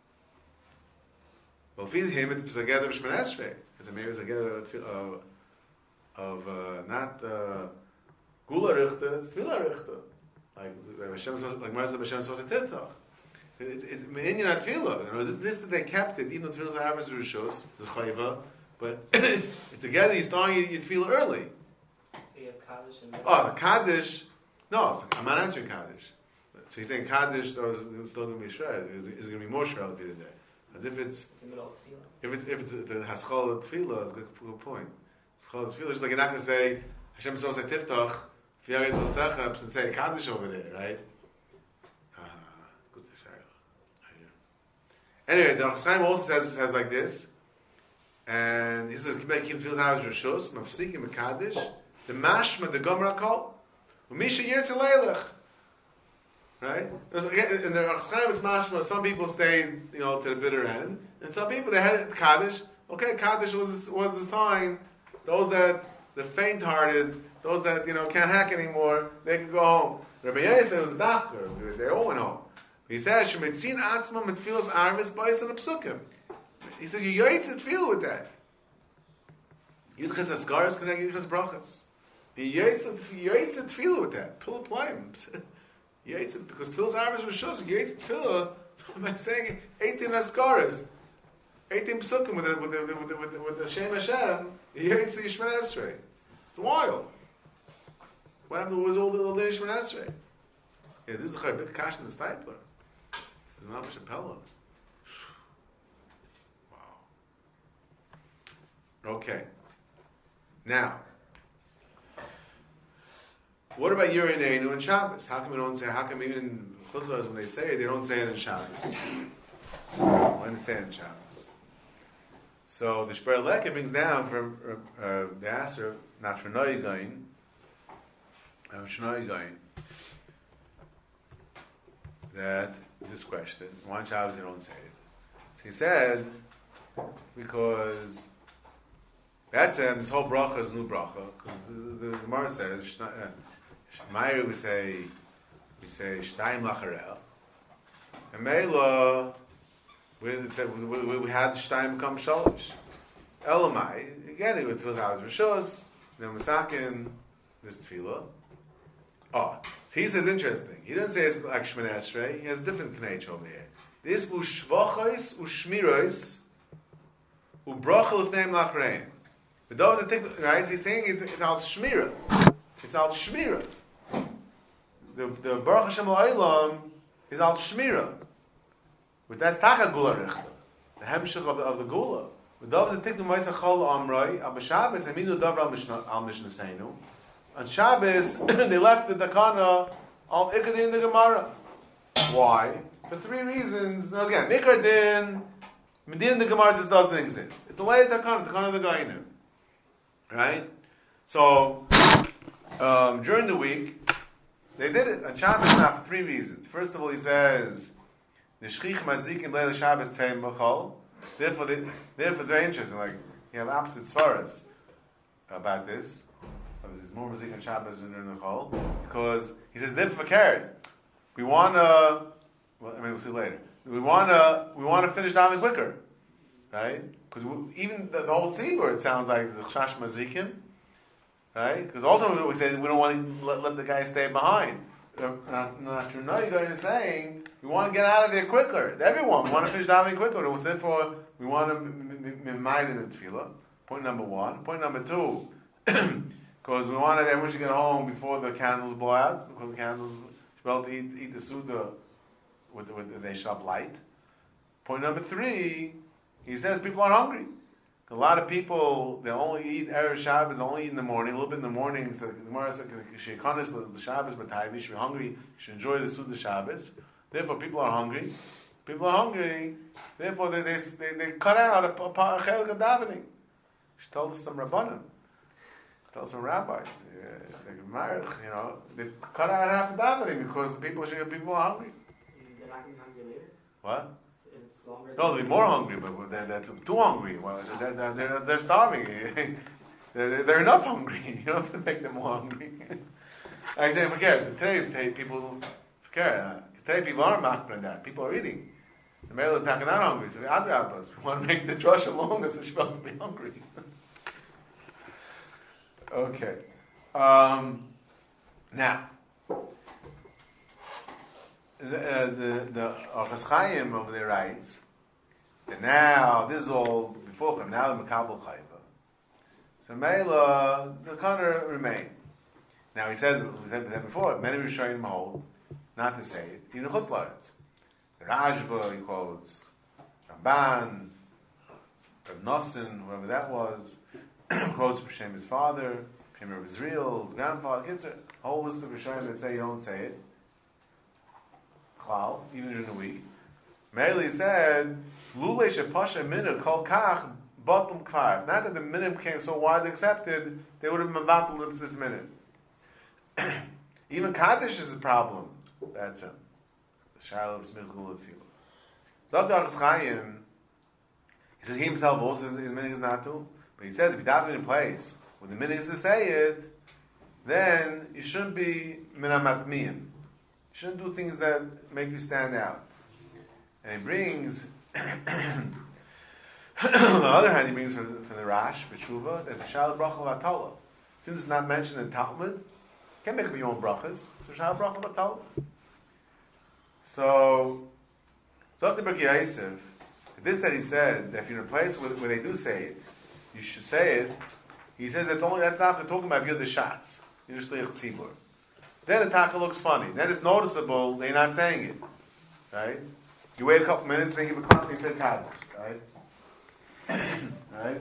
Well, for him, it's Pesaged of Shemoneh Esrei. Because maybe it's Pesaged of not Gula Richter, it's Tefillah Richter. Like Hashem, like Marsa Hashem says in Titzach. It's Me'inyan Tefillah. You know, this that they kept it, even though Tefillah's Arvis Rishos, is Chayva, but it's together. You're starting your Tefillah early. So you have Kaddish and the Kaddish. No, I'm not answering Kaddish. So he's saying Kaddish, though, it's still going to be shred. It's going to be more shred the other day. As if it's the middle of Tefillah. If it's the Haschal Tefillah, it's a good point. Haschal Tefillah, just like you're not going to say Hashem says like Tiftach. If you have to say Kaddish over there, right? Good to share. Anyway, the Chaim also says like this, and he says, "Kibekim feels how Rishus, Mafsikim Kaddish, the Mashma, the Gomra Kol, Umisha Yirtz Leilach." Right? In the Chaim, it's Mashma. Some people stayed, to the bitter end, and some people they had Kaddish. Okay, Kaddish was the sign. Those that the faint-hearted. Those that can't hack anymore, they can go home. Rabbi Yehuda said with the doctor, they all went home. He says, "Shemetzin atzma mitfilas arvis ba'is and psukim." He says, "You yaitz and feel with that. Yudches askaras connect yudches brachas. You yaitz and feel with that. Pull applyim. Yaitz because tefillas arvis rishos. You yaitz and feel by saying 18 askaras, 18 psukim with the Shem Hashem. You yaitz the Shemoneh Esrei. It's wild. What happened was all the Shemoneh Esrei? Yeah, this is a big cash in the stipler. There's not much appella. Wow. Okay. Now, what about Yireneinu and Shabbos? How come even Chutzos, when they say it, they don't say it in Shabbos? Why don't they say it in Shabbos? So the Shper Leka brings down from the Aser, not Shnoi Gain, that this question, why on Shabbos they don't say it? So he said, because that's this whole bracha is new bracha, because the Gemara says, Shmairu we say Shtayim Lacharel, and Meila, We had Shtayim become Shalosh. Elamai, again, it was Tfilas Rishos, then Masakin, this Tefillah. Oh, so he says interesting. He doesn't say it's like Shemini Esrei. He has a different Knech over here. This Ushvachos, Ushmiros, Ubracha L'fneim Lachreim. But those that think, right, he's saying it's al Shmira. It's al Shmira. The Baruch Hashem L'Olam is al Shmira. But that's Tacha Gula Richter. The Hemshech of the Gula. But those that think the Moisa Chol Amroi, Al B'Shabbos, Aminu Dover al Mishnah Seinu. On Shabbos, they left the Dakana al Ikadin in the Gemara. Why? For three reasons. Now again, Ikadin, Medin in the Gemara just doesn't exist. It's the later Dakana of the Gainim. Right? So, during the week, they did it on Shabbos now for three reasons. First of all, he says, Nishchich Mazikim Leil Shabbos Teim B'chol. Therefore, it's very interesting. Like, you have opposite svaras about this. There's more Mazik on Shabbos than in the Chol. Because he says, therefore, carrot. We want to, we'll see later. We want to finish davening quicker. Right? Because even the whole tzibur, it sounds like the chash mazikim, right? Because ultimately we say we don't want to let the guy stay behind. You're saying we want to get out of there quicker. Everyone, we want to finish davening quicker. Therefore, we want to mind in the tefillah. Point number one. Point number two, because we want everyone should get home before the candles blow out. Because the candles, well, to eat the suda with they should have light. Point number three. He says people are hungry. A lot of people, they only eat Erev Shabbos, they only eat in the morning, a little bit in the morning. So the Gemara says, the Shabbos, but you should be hungry, you should enjoy the Suda Shabbos. Therefore, people are hungry. People are hungry. Therefore, they cut out a chelik of davening. She told us some Rabbanim. She told some rabbis. They cut out half of davening because people are hungry. They're not getting hungry later? What? It's longer. No, they'll be more hungry, but they're too hungry. Well, they're starving. They're enough hungry. You don't have to make them more hungry. I say, forget. So today people forget. Today people aren't makbid that. People are eating. The male attack are not hungry. So the other apples, we want to make the drasha longer so she felt to be hungry. Okay. Now. The Orchos Chaim over there writes that now this is all before him. Now the Makabel Chayva. So Mela the Connor remain. Now he says we said before many Rishonim hold not to say it in the Chutz La'aretz. The Rashba he quotes Ramban, Reb Nosson, whoever that was, quotes B'Shem his father, B'Shem Reb Israel, his grandfather. It's a whole list of Rishonim that say you don't say it. Even during the week. Meili said, Lule shepasha minute called kach batum kvar. Not that the minute became so widely accepted, they would have mevatel this minute. Even Kaddish is a problem. That's him. The Shiloh of Smith Gula Field. So Dr. Orchos Chaim, he says he himself also says his minute is not to, but he says if you daven in a place where the minute is to say it, then you shouldn't be minamatmiyim. Shouldn't do things that make you stand out. And he brings, on the other hand, he brings from the Rash, B'tshuva, there's a Shal Bracha of Atala. Since it's not mentioned in Talmud, you can't make up your own brachas. It's a Shal Bracha of Atala. So, Dr. Berki Yosef, this that he said, that if you're in a place where they do say it, you should say it, he says that's not talking about if you're the shots. You're just Shliach Tzibur. Then the taka looks funny. Then it's noticeable they're not saying it. Right? You wait a couple minutes, then you give a clap, and you say Kaddish. Right?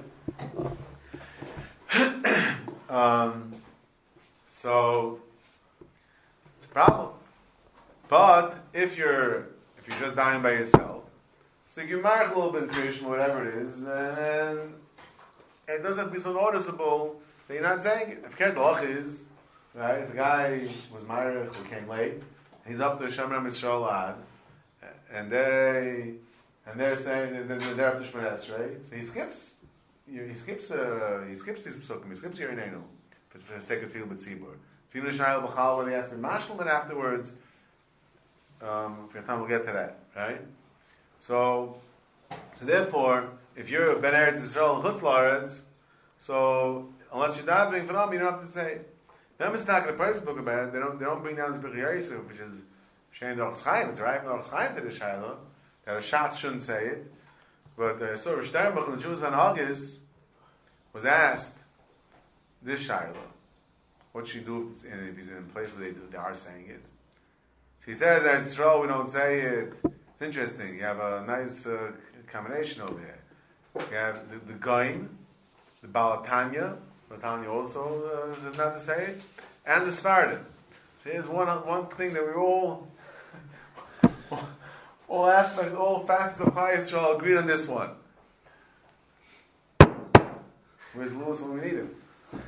Right? So it's a problem. But if you're just dying by yourself, so you mark a little bit in Krishna, whatever it is, and it doesn't have to be so noticeable that you're not saying it. If the halach is, right, if a guy was Myrich who came late, he's up to Shemer Yisrael Ad, and they're saying they're up to Shemar Esrei, so he skips these psukim, he skips Yerinenu for the sake of Tefillah B'tzibur. So even Shayla B'chal, where they asked him Mashlim, and afterwards, for your time we'll get to that, right? So So therefore, if you're a Ben Eretz Yisrael and Chutz La'aretz, so unless you're davening for them, you don't have to say it. Them is not going to price book about it. They don't bring down this B'chir Yisuf, which is Shein D'Orchos Chaim. It's right from D'Orchos Chaim to the Shaila that a Shatz shouldn't say it. But so Rosh Sternbuch in the Jews on August was asked this Shaila, what should he do if he's in a place where they are saying it? She says that it's Yisrael, we don't say it. It's interesting. You have a nice combination over here. You have the Goyim, the Balatanya also says not to say it, and the Sfardim. So here's one thing that we all aspects, all facets of Klal Yisrael agreed on this one. Where's Lewis when we need him?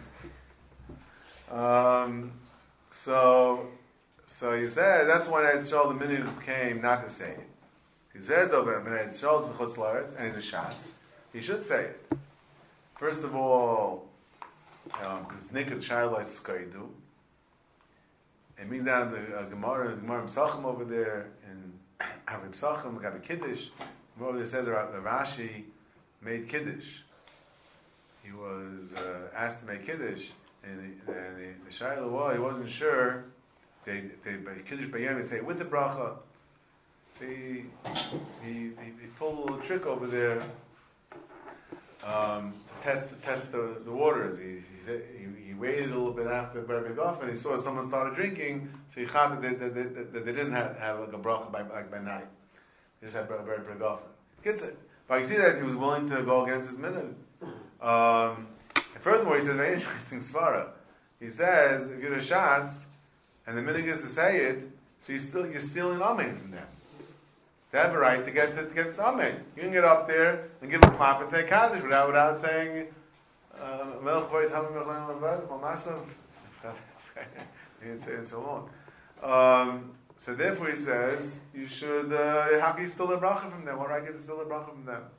So he said that's why Yisrael the minute came not to say it. He says though, when Yisrael is a Chutz La'aretz and he's a Shatz, he should say it. First of all, because Nikut Shaila is Skaidu. It means that the Gemara Pesachim over there in Avri Pesachim we got a Kiddush. Over there says that Rashi made Kiddush. He was asked to make Kiddush, and the Shaila was he wasn't sure. They Kiddush Bayam they say it with the bracha. So he pulled a little trick over there. To test the waters. He waited a little bit after Ber Begofen and he saw someone started drinking, so he thought that they didn't have like a bracha by night. They just had Ber Begofen. Gets it. But you see that he was willing to go against his minhag. And furthermore, he says very interesting svara. He says if you're the Shatz and the minhag is to say it, so you're stealing amen from them. They have a right to get this amen. You can get up there and give a clap and say Kaddish without saying Melech Vayit Hamim Mechlaim Avad Masav. He didn't say it so long. So therefore he says you should how can you steal a bracha from them? What right can you steal a bracha from them?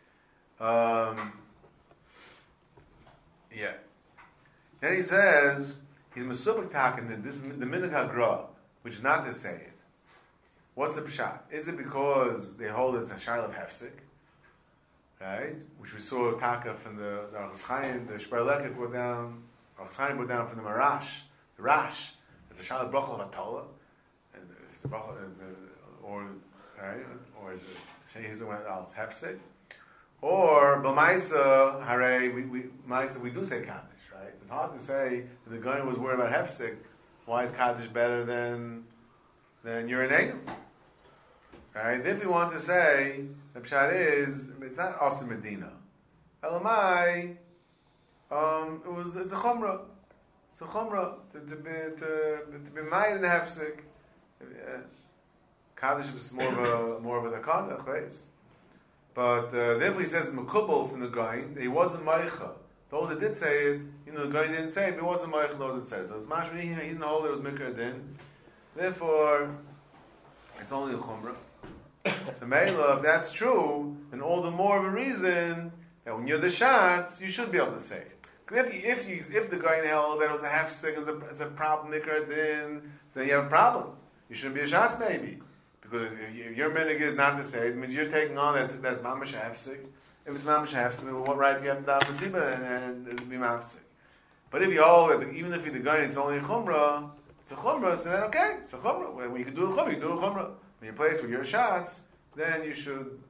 Yeah. Then he says he's Mesubik Takin. This is the Minhag HaGra, which is not to say it. What's the pshat? Is it because they hold it's a shaila of hefsek, right? Which we saw taka from the D'Orchos Chaim, the Shper Lekek brought down, D'Orchos Chaim brought down from the Marash, the Rash. It's a shaila of bracha of Atola, and it's the bracha, or he's the one else hefsek, or b'maisa hare we do say kaddish, right? It's hard to say that the guy was worried about hefsek. Why is kaddish better than urinate? Right? If you want to say the pshat is it's not Asa Medina. Elamai, it's a chumrah. It's a chumrah to be made in the hefsek. Kaddish is more of a takana, right? But therefore he says Mekubal from the Gain that he wasn't Meicha. Those that did say it, the Gain didn't say it, but he wasn't Meicha. Those that said it. So it's mashma he didn't hold it was Mikra Din. Therefore, it's only a chumrah. So Meila, if that's true, then all the more of a reason that when you're the Shatz, you should be able to say it. If the guy held that it was a hefsek, it's a problem, Mikra Din, so then you have a problem. You shouldn't be a Shatz maybe. Because if your minhag is not to say it, it means you're taking on that's mamash hefsek. If it's mamash hefsek, then what right do you have to daven tzibah and it would be mafsek? But if you hold that even if you're the guy, it's only a chumrah. It's a chumrah, so then okay, it's a chumrah. When you can do a chumrah, you do a chumrah. When you're placed with your shots, then you should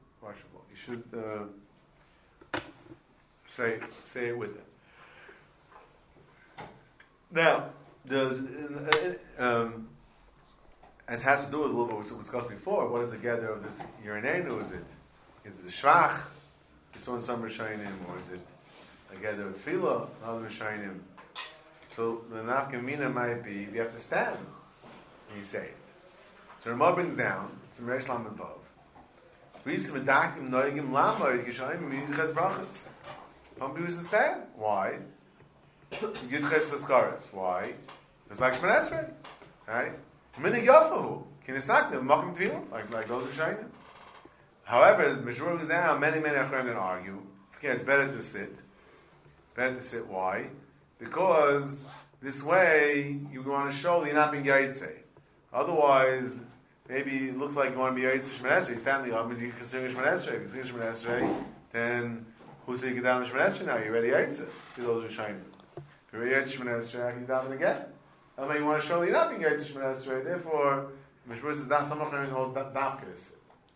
say it with them. Now, as has to do with a little bit what we discussed before, what is the gather of this Yerenenu? Is it the Shvach? You saw in some Rishonim, or is it a gather of Tefillah, another Rishonim? So the nafkamina might be you have to stand when you say it. So Ramah brings down some Reish Lamed Vav. Some people used to stand. Why? Yudches Laskaris. Why? It's like Shemon Esrei, right? Minhag Yafahu. Kinesaknim Makim Tefillah, like those Rishonim. However, the Mishra brings down many Achronim that argue. Okay, it's better to sit. It's better to sit. Why? Because this way you want to show that you're not being yaitse. Otherwise, maybe it looks like you want to be Yitzhak Shemon Esrei. You stand in the Yom, you consider Shemon Esrei. If you consider Shemon Esrei, then who's saying you down Shemon Esrei now? You're ready Yitzhak. Those are shining. If you're ready Yitzhak Shemon Esrei, you down again. I mean, you want to show you're not being Yitzhak Shemon Esrei. Therefore, Mishmur says that some of them hold dafkas.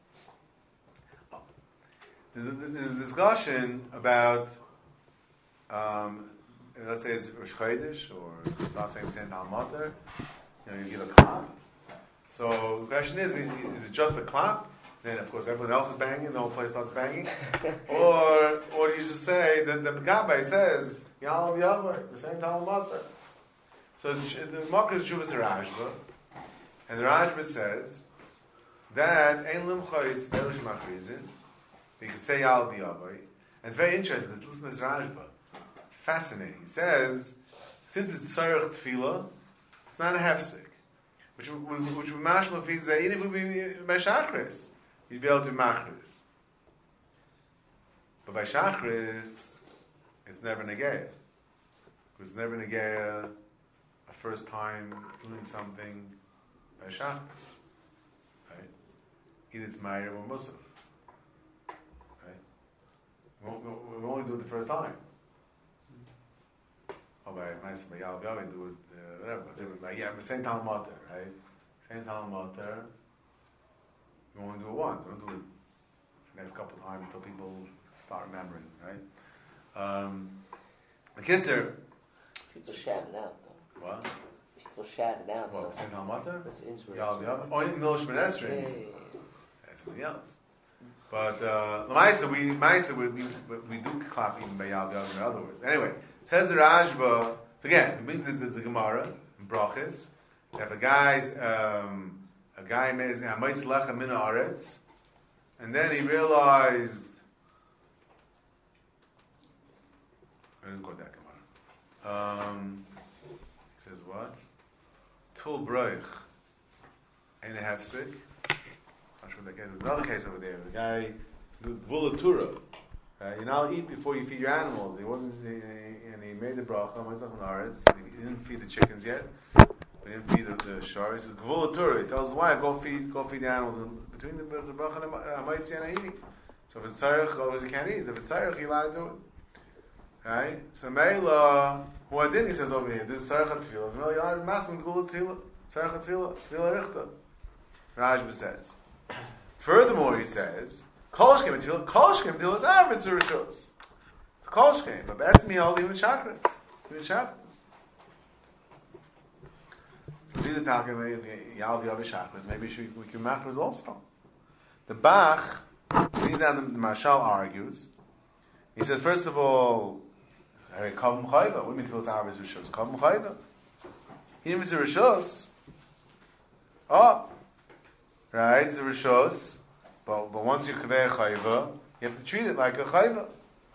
There's a discussion about, let's say it's Rosh Chodesh or start saying Tal Mater. You give a clap. So the question is it just a clap? Then of course everyone else is banging, the whole place starts banging. or you just say that the Gabbai says Yalav Yavar, the same Tal Mater. So the Makar is Shuvas Rajba, and the Rajba says that Ein Lim Chayis Verush Machrizin. You could say Yalav Yavar, and it's very interesting. Listen to this Rajba. It's fascinating. He says since it's Tzarech Tefillah, it's not a hefsek, which would mashma means that even if we be by shachris, you'd be able to do machris. But by shachris, it's never negaya. It's never negaya a first time doing something by shachris. Right? Either it's ma'ir or musaf. Right? We only do it the first time. Or by Ma'aseh B'Yalav Yavar, do it whatever. Yeah, I'm saying Tal Mater, right? Saying Tal Mater, you only do it once. Don't do it the next couple of times until people start remembering, right? The kids are... People shout it out, though. What? People shout it out, What, though. saying Tal Mater? That's inspiration. Yalav Yavar? Oh, in Mil Shemon Esrei. Yeah. That's something else. But L'maisa, we do clap even by Yalav Yavar in other words. Anyway, says the Rajba, so again, it means there's a Gemara in Brachis. If a guy made Hamaytz Lechem Min Haaretz, and then he realized, I didn't quote that Gemara. He says what? Tul Broich, Ein Hefsik. Not sure that case. There's another case over there. The guy, Vulatura. You now eat before you feed your animals. He wasn't, and he made the bracha. He didn't feed the chickens yet. He didn't feed the shar. He says Gvulatura. He tells his wife, go feed the animals. And between the bracha and Hamaitzi and eating. So if it's tzarech, always you can't eat. If it's tzarech, you're allowed to do it. Right? So Meila, who I did, he says over here, this is tzarech tefillah. So you're allowed to mask with Gvula tefillah. Tzarech tefillah, tefillah richta. Rajba says. Furthermore, he says. Kolshkem is average to Rishos. It's Kolshkem, but that's me all even chakras. Even chakras. So we did talk about Yalav Yavar chakras. Maybe we can macros also. The Bach, these are the Marshal argues. He says, first of all, Kavim Chayva. What do you mean till it's average Rishos? Kavim Chayva. Even if it's a Rishos, right, it's a Rishos. But once you kaveh chayva, you have to treat it like a chayva.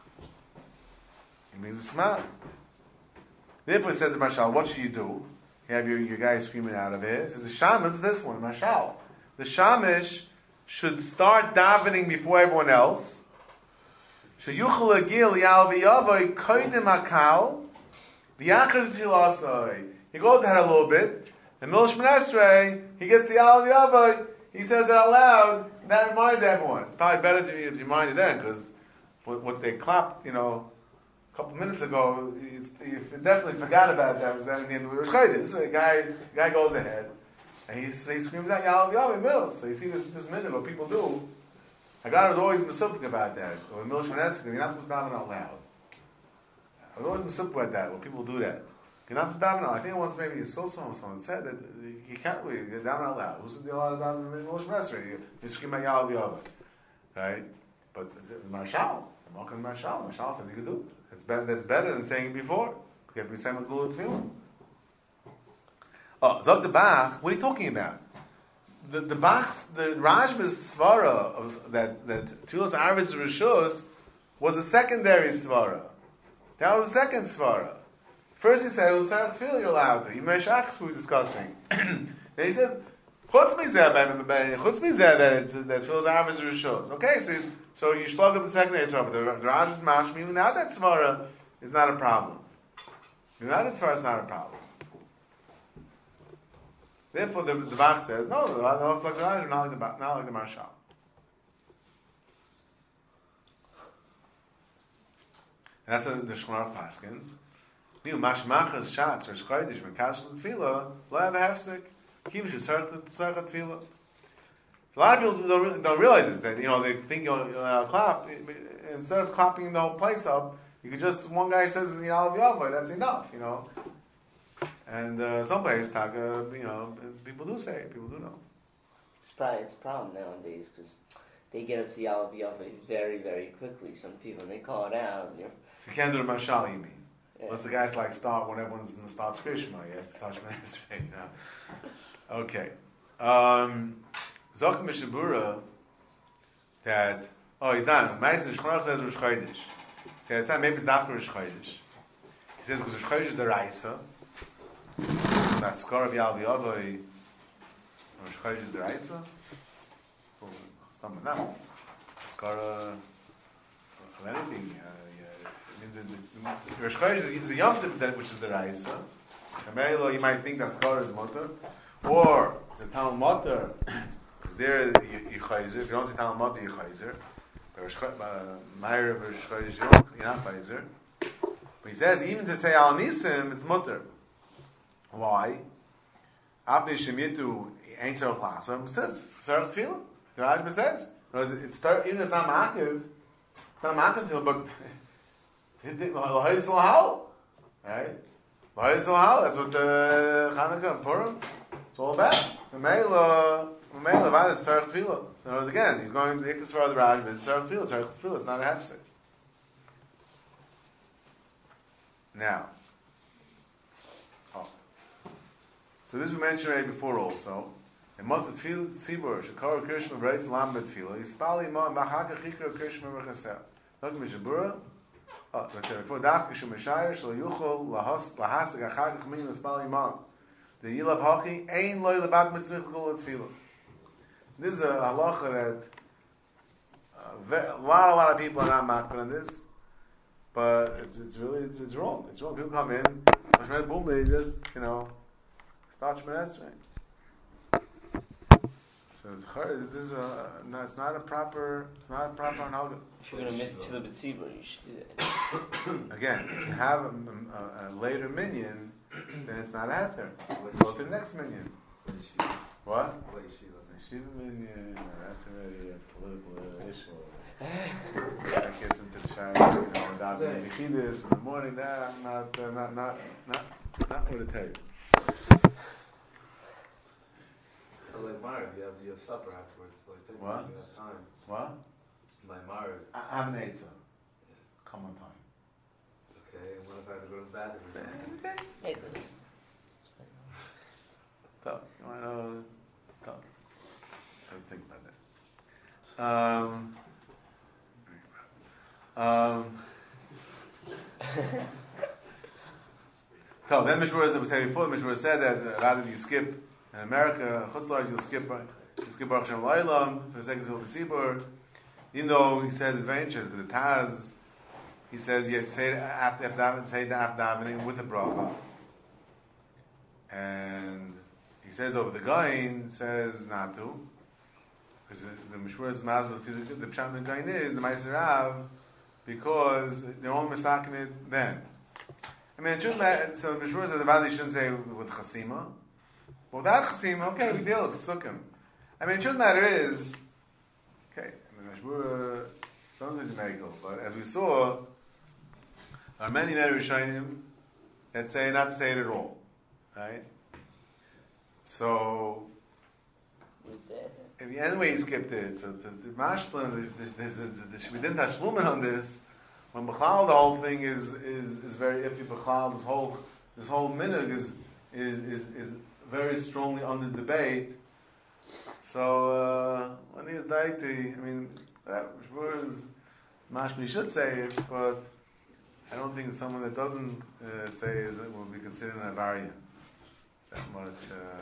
It means it's smart. Therefore, it says in Mashal, what should you do? You have your guy screaming out of it. It says the shamish, this one, Mashal. The shamish should start davening before everyone else. Sheyuchel agil yal v'yavoi koydem hakal v'yachar tfilasoi. He goes ahead a little bit. And Mil Shemon Esrei, he gets the yal v'yavoi. He says that out loud. That reminds everyone. It's probably better to be reminded then, because what they clapped, a couple minutes ago, you definitely forgot about that. It was at the end of the Rosh Chodesh. So the guy goes ahead, and he screams out Yalav Yavar Mil. So you see this minute what people do. Hagar was always mesupik about that. Or Mil Shemon Esrei, you're not supposed to daven out loud. I was always mesupik about that when people do that. You're not supposed to daven out. I think once maybe you saw someone said that you can't really daven out loud. Who's the allowed to daven in Mil Shemon Esrei? You scream at Yalav Yavar, right? But Marshal, Marshal says you can do it. That's better than saying it before. You have to be saying with Gula Tefillah. Zog the Bach, what are you talking about? The Rajba's svara that Tefillah's Arvis Rishos was a secondary svara. That was the second svara. First he said it was Sarach Tefillah you're allowed to. Even Shachs we were discussing. Then he said, Chutz mizeh that Tefillah's Arvis Rishos. Okay, so you slug up the secondary svara, but the Rajba's mashmi, now that svara is not a problem. Now that svara is not a problem. Therefore, the Bach says, no, the halachas like the Raj, not like the Marshal. And that's what the Shulchan Aruch paskins. New mashmachas shots or shchaydish mekash l'tefila lo have a hefsek. Kiv should tzarech tefila. A lot of people don't realize this. That they think you'll clap instead of clapping the whole place up. You could just one guy says that's enough. And some places people do say it, people do know. It's a problem nowadays because they get up to the Alav Yavai very, very quickly. Some people, they call it out. So you can't do the Mashal, you mean? Yeah. Unless the guys start when everyone's in the start Krishma, yes, the Tashman Esrei. Okay. Zok Mishabura that he's not. Ma'aser Shchonach says Rosh Chodesh. So at the time maybe it's not Rosh Chodesh. He says because Rosh Chodesh is the Raisa. That's Skar of Yalav Yavai. Rosh Chodesh is the Raisa. So stop with that. Skar of anything. Rosh Chodesh is a Yom Tov, which is the Raisa. Shameilo, you might think that Skar is Motor, or it's a Tal Motor. There, you chayzer. If you don't say Talmud Motor, you chayzer. Meir Rosh Chodesh, you're not chayzer. But he says even to say Al Nisim, it's mutter. Why? After Shemitu ain't tzarech la'asam. It says tzarech tefillah. The Rashba says even it's not ma'akiv. It's not ma'akiv tefillah, but l'hayis l'hal, right? L'hayis l'hal. That's what the Chanukah and Purim. It's all about. So Meila. It's tzarech tefillah. So in other words, again, he's going to take this for the Raj, but it's tzarech tefillah. It's not a hefsek. Now, so this we mentioned right before also. In Motzat Tefillah Tzibur, Shekar Kirshma B'Reitz Lam B'Tefillah, Yispali Ma Machaka Chikra Kirshma B'Chasel. Look at Mishabura. Before Daf Kishum Meshayir Shal Yuchol Lahasik Achar Kachmin Yispali Ma. The Yilav Haki Ein Loi Lebat Mitzvich Gula Tefillah. This is a halacha that a lot of people are not makbid on this, but it's wrong. It's wrong. People come in, boom, they just start Shemon Esrei. So it's not a proper anhaga. If you're going to miss Tefillah B'Tzibur, you should do that. Again, if you have a later minion, then it's not a heter. Go to the next minion. What? Shiva minion, that's already a political issue. That gets into the shayla, davening Yechidus in the morning. That I'm not going to tell you. Like Marv, you have supper afterwards. Like What? You have time. What? Like Marv. I have an eitzah. Come on time. Okay, and what if I have to go to the bathroom? Okay. Hey, So, you want to know? So, I don't think about that. So then Mishmur, as I was saying before, Mishmur said that rather you skip in America, Chutzlar, you skip Baruch Hashem L'Olam for the second Tefillah B'Tzibur. Even though he says it's very interesting, but the Taz, he says you say it after davening with the bracha, and he says over the Gain says not to, because the Mishmur's Mazal, the Pshat in the Gain is the Meiser Rav, because they're only misaking it then. I mean, so the Mishmur says about you shouldn't say with Chasima. But without Chasima, okay, we deal, it's Psukim. I mean, the truth of the matter is, okay, the Mishmur doesn't say to medical, but as we saw, there are many Rishonim that say not to say it at all. Right? So, if anyway you skipped it, so the Mashlim, the Shvidin Tashlumin on this, when B'chlal the whole thing is very iffy. B'chlal this whole minhag is very strongly under debate. So when he is daiti, I mean, Mashmi should say it, but I don't think someone that doesn't say it will be considered a variant. That much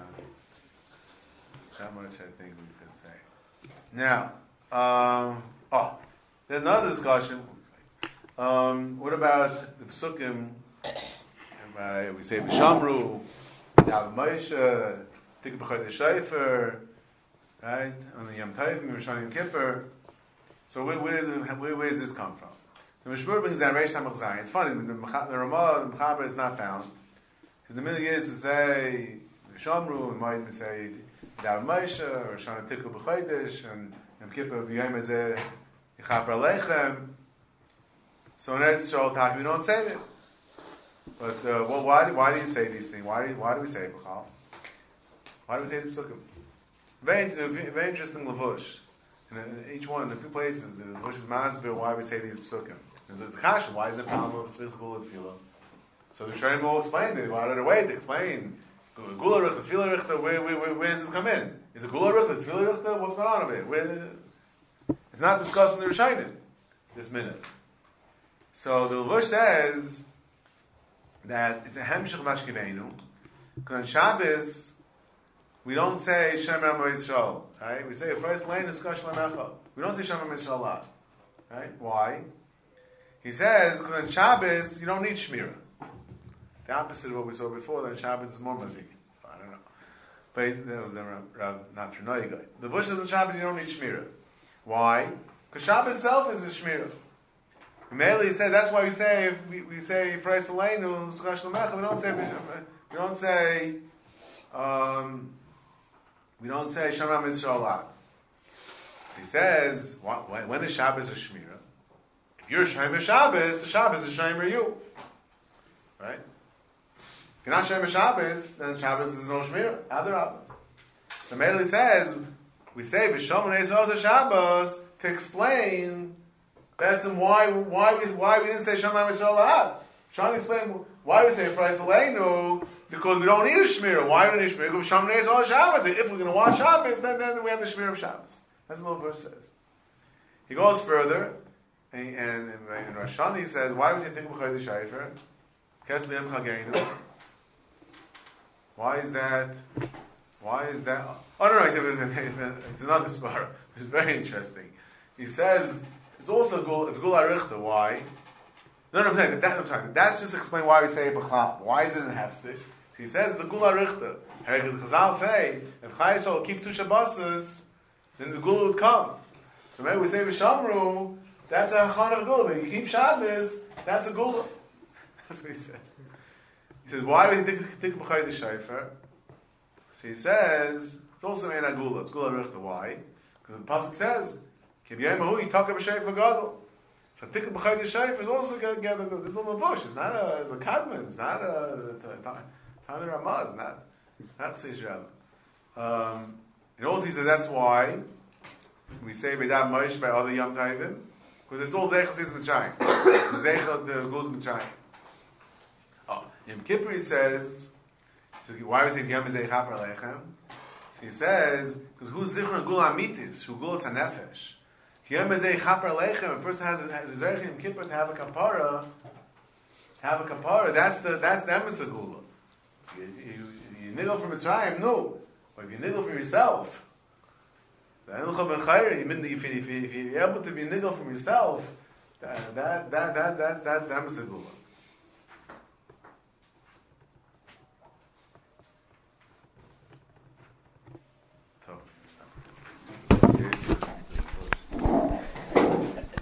I think we could say. Now, there's another discussion. What about the Pesukim? We say B'Shamru, Dav Moshe, Tik b'chodesh Shofar, right? On the Yom Tovim, Rosh Hashanah, Yom Kippur. So where does this come from? So Mishmur brings down Reish Hamach Zayin. It's funny, the Ramah, the Mechaber is not found. Because the minute is to say, Shamru, and might say, Dav Moshe, or Shana Tikku B'chodesh, and Yom Kippur, B'yom Hazeh, Yichaper Aleichem. So in Eretz Yisrael, we don't say that. But why do you say these things? Why do we say B'chal? Why do we say this Psukim? Very interesting Levush. In each one, in a few places, the Levush is masbir why we say these Psukim. There's a Chashem, why is it Palma of physical Tefillah? So the Shem will explain it. What other way to explain? Gula Richter, Tefillah Richter, where does this come in? Is it Gula Richter, Tefillah Richter? What's going on over here? It's not discussed in the Rishonim this minute. So the Levush says that it's a Hemshech Mashkivenu. Because on Shabbos, we don't say Shem Ram Yisrael, right? We say first lane is Kosh Lamecha. We don't say Shem Ram Yisrael a lot, right? Why? He says because on Shabbos you don't need Shmirah. The opposite of what we saw before. That on Shabbos is more mazik. So I don't know, but that was the Rav Natronoi guy. The Bush says on Shabbos you don't need Shmirah. Why? Because Shabbos itself is a Shmirah. Mainly he said that's why we say we say Freis Aleinu Kosh Lamecha. We don't say Shem Ram Yisrael a lot. So he says, when is Shabbos a Shmirah? If you're Shomer Shabbos, the Shabbos is Shomer you. Right? If you're not Shomer Shabbos, then Shabbos is no Shmirah. Adarabah. So Meili says, we say V'shomer Yisrael Shabbos to explain that's why we didn't say Shem Ram Yisrael a lot. Trying to explain why we say Freis Aleinu. Because we don't need a Shmirah. Why do we need a Shmirah? Because Shomer Yisrael Shabbos. If we're going to watch Shabbos, then we have the Shmirah of Shabbos. That's what the verse says. He goes further, and in Rosh Hashanah he says, why do we say Tik B'chodesh Shofar? Kes Li'im Chageinu. Why is that? Oh no, it's another svara. It's very interesting. He says, it's also Gul Arichta. Why? No, I'm saying, that's just explain why we say B'chal. Why is it in Hefsik? He says the Gula Richter. Because Chazal say, if Chayesol will keep two Shabbos, then the Gula would come. So maybe we say V'shamru, that's a Chon of Gula. But you keep Shabbos, that's a Gula. That's what he says. He says, why do we think B'chodesh Shofar? So he says, it's also in a Gula. It's Gula Richter. Why? Because the Pasuk says, Kib Yemahu Yitaka B'Shofar Gadol. So Tik B'chodesh Shofar is also going to get this little bush. It's not a Kadman. It's not a Tani Ramah. It's not Chsesh Rabbah. And also he says that's why we say B'Dav Moshe by other Yom Tovim, because it's all Zeichel says Mitzrayim. The Zeichel goes Mitzrayim. Yom Kippur he says, why we say Yom Hazeh Chaper Aleichem? So he says because who's Zichron Gul Amitis, who Gulas HaNefesh. Yom Hazeh Chaper Aleichem. A person has a Zeichel Yom Kippur to have a kapara. That's the Emes Gula. You niggle from Mitzrayim, no. But if you niggle from yourself, if you're able to be niggle from yourself, that's the Emes Gula.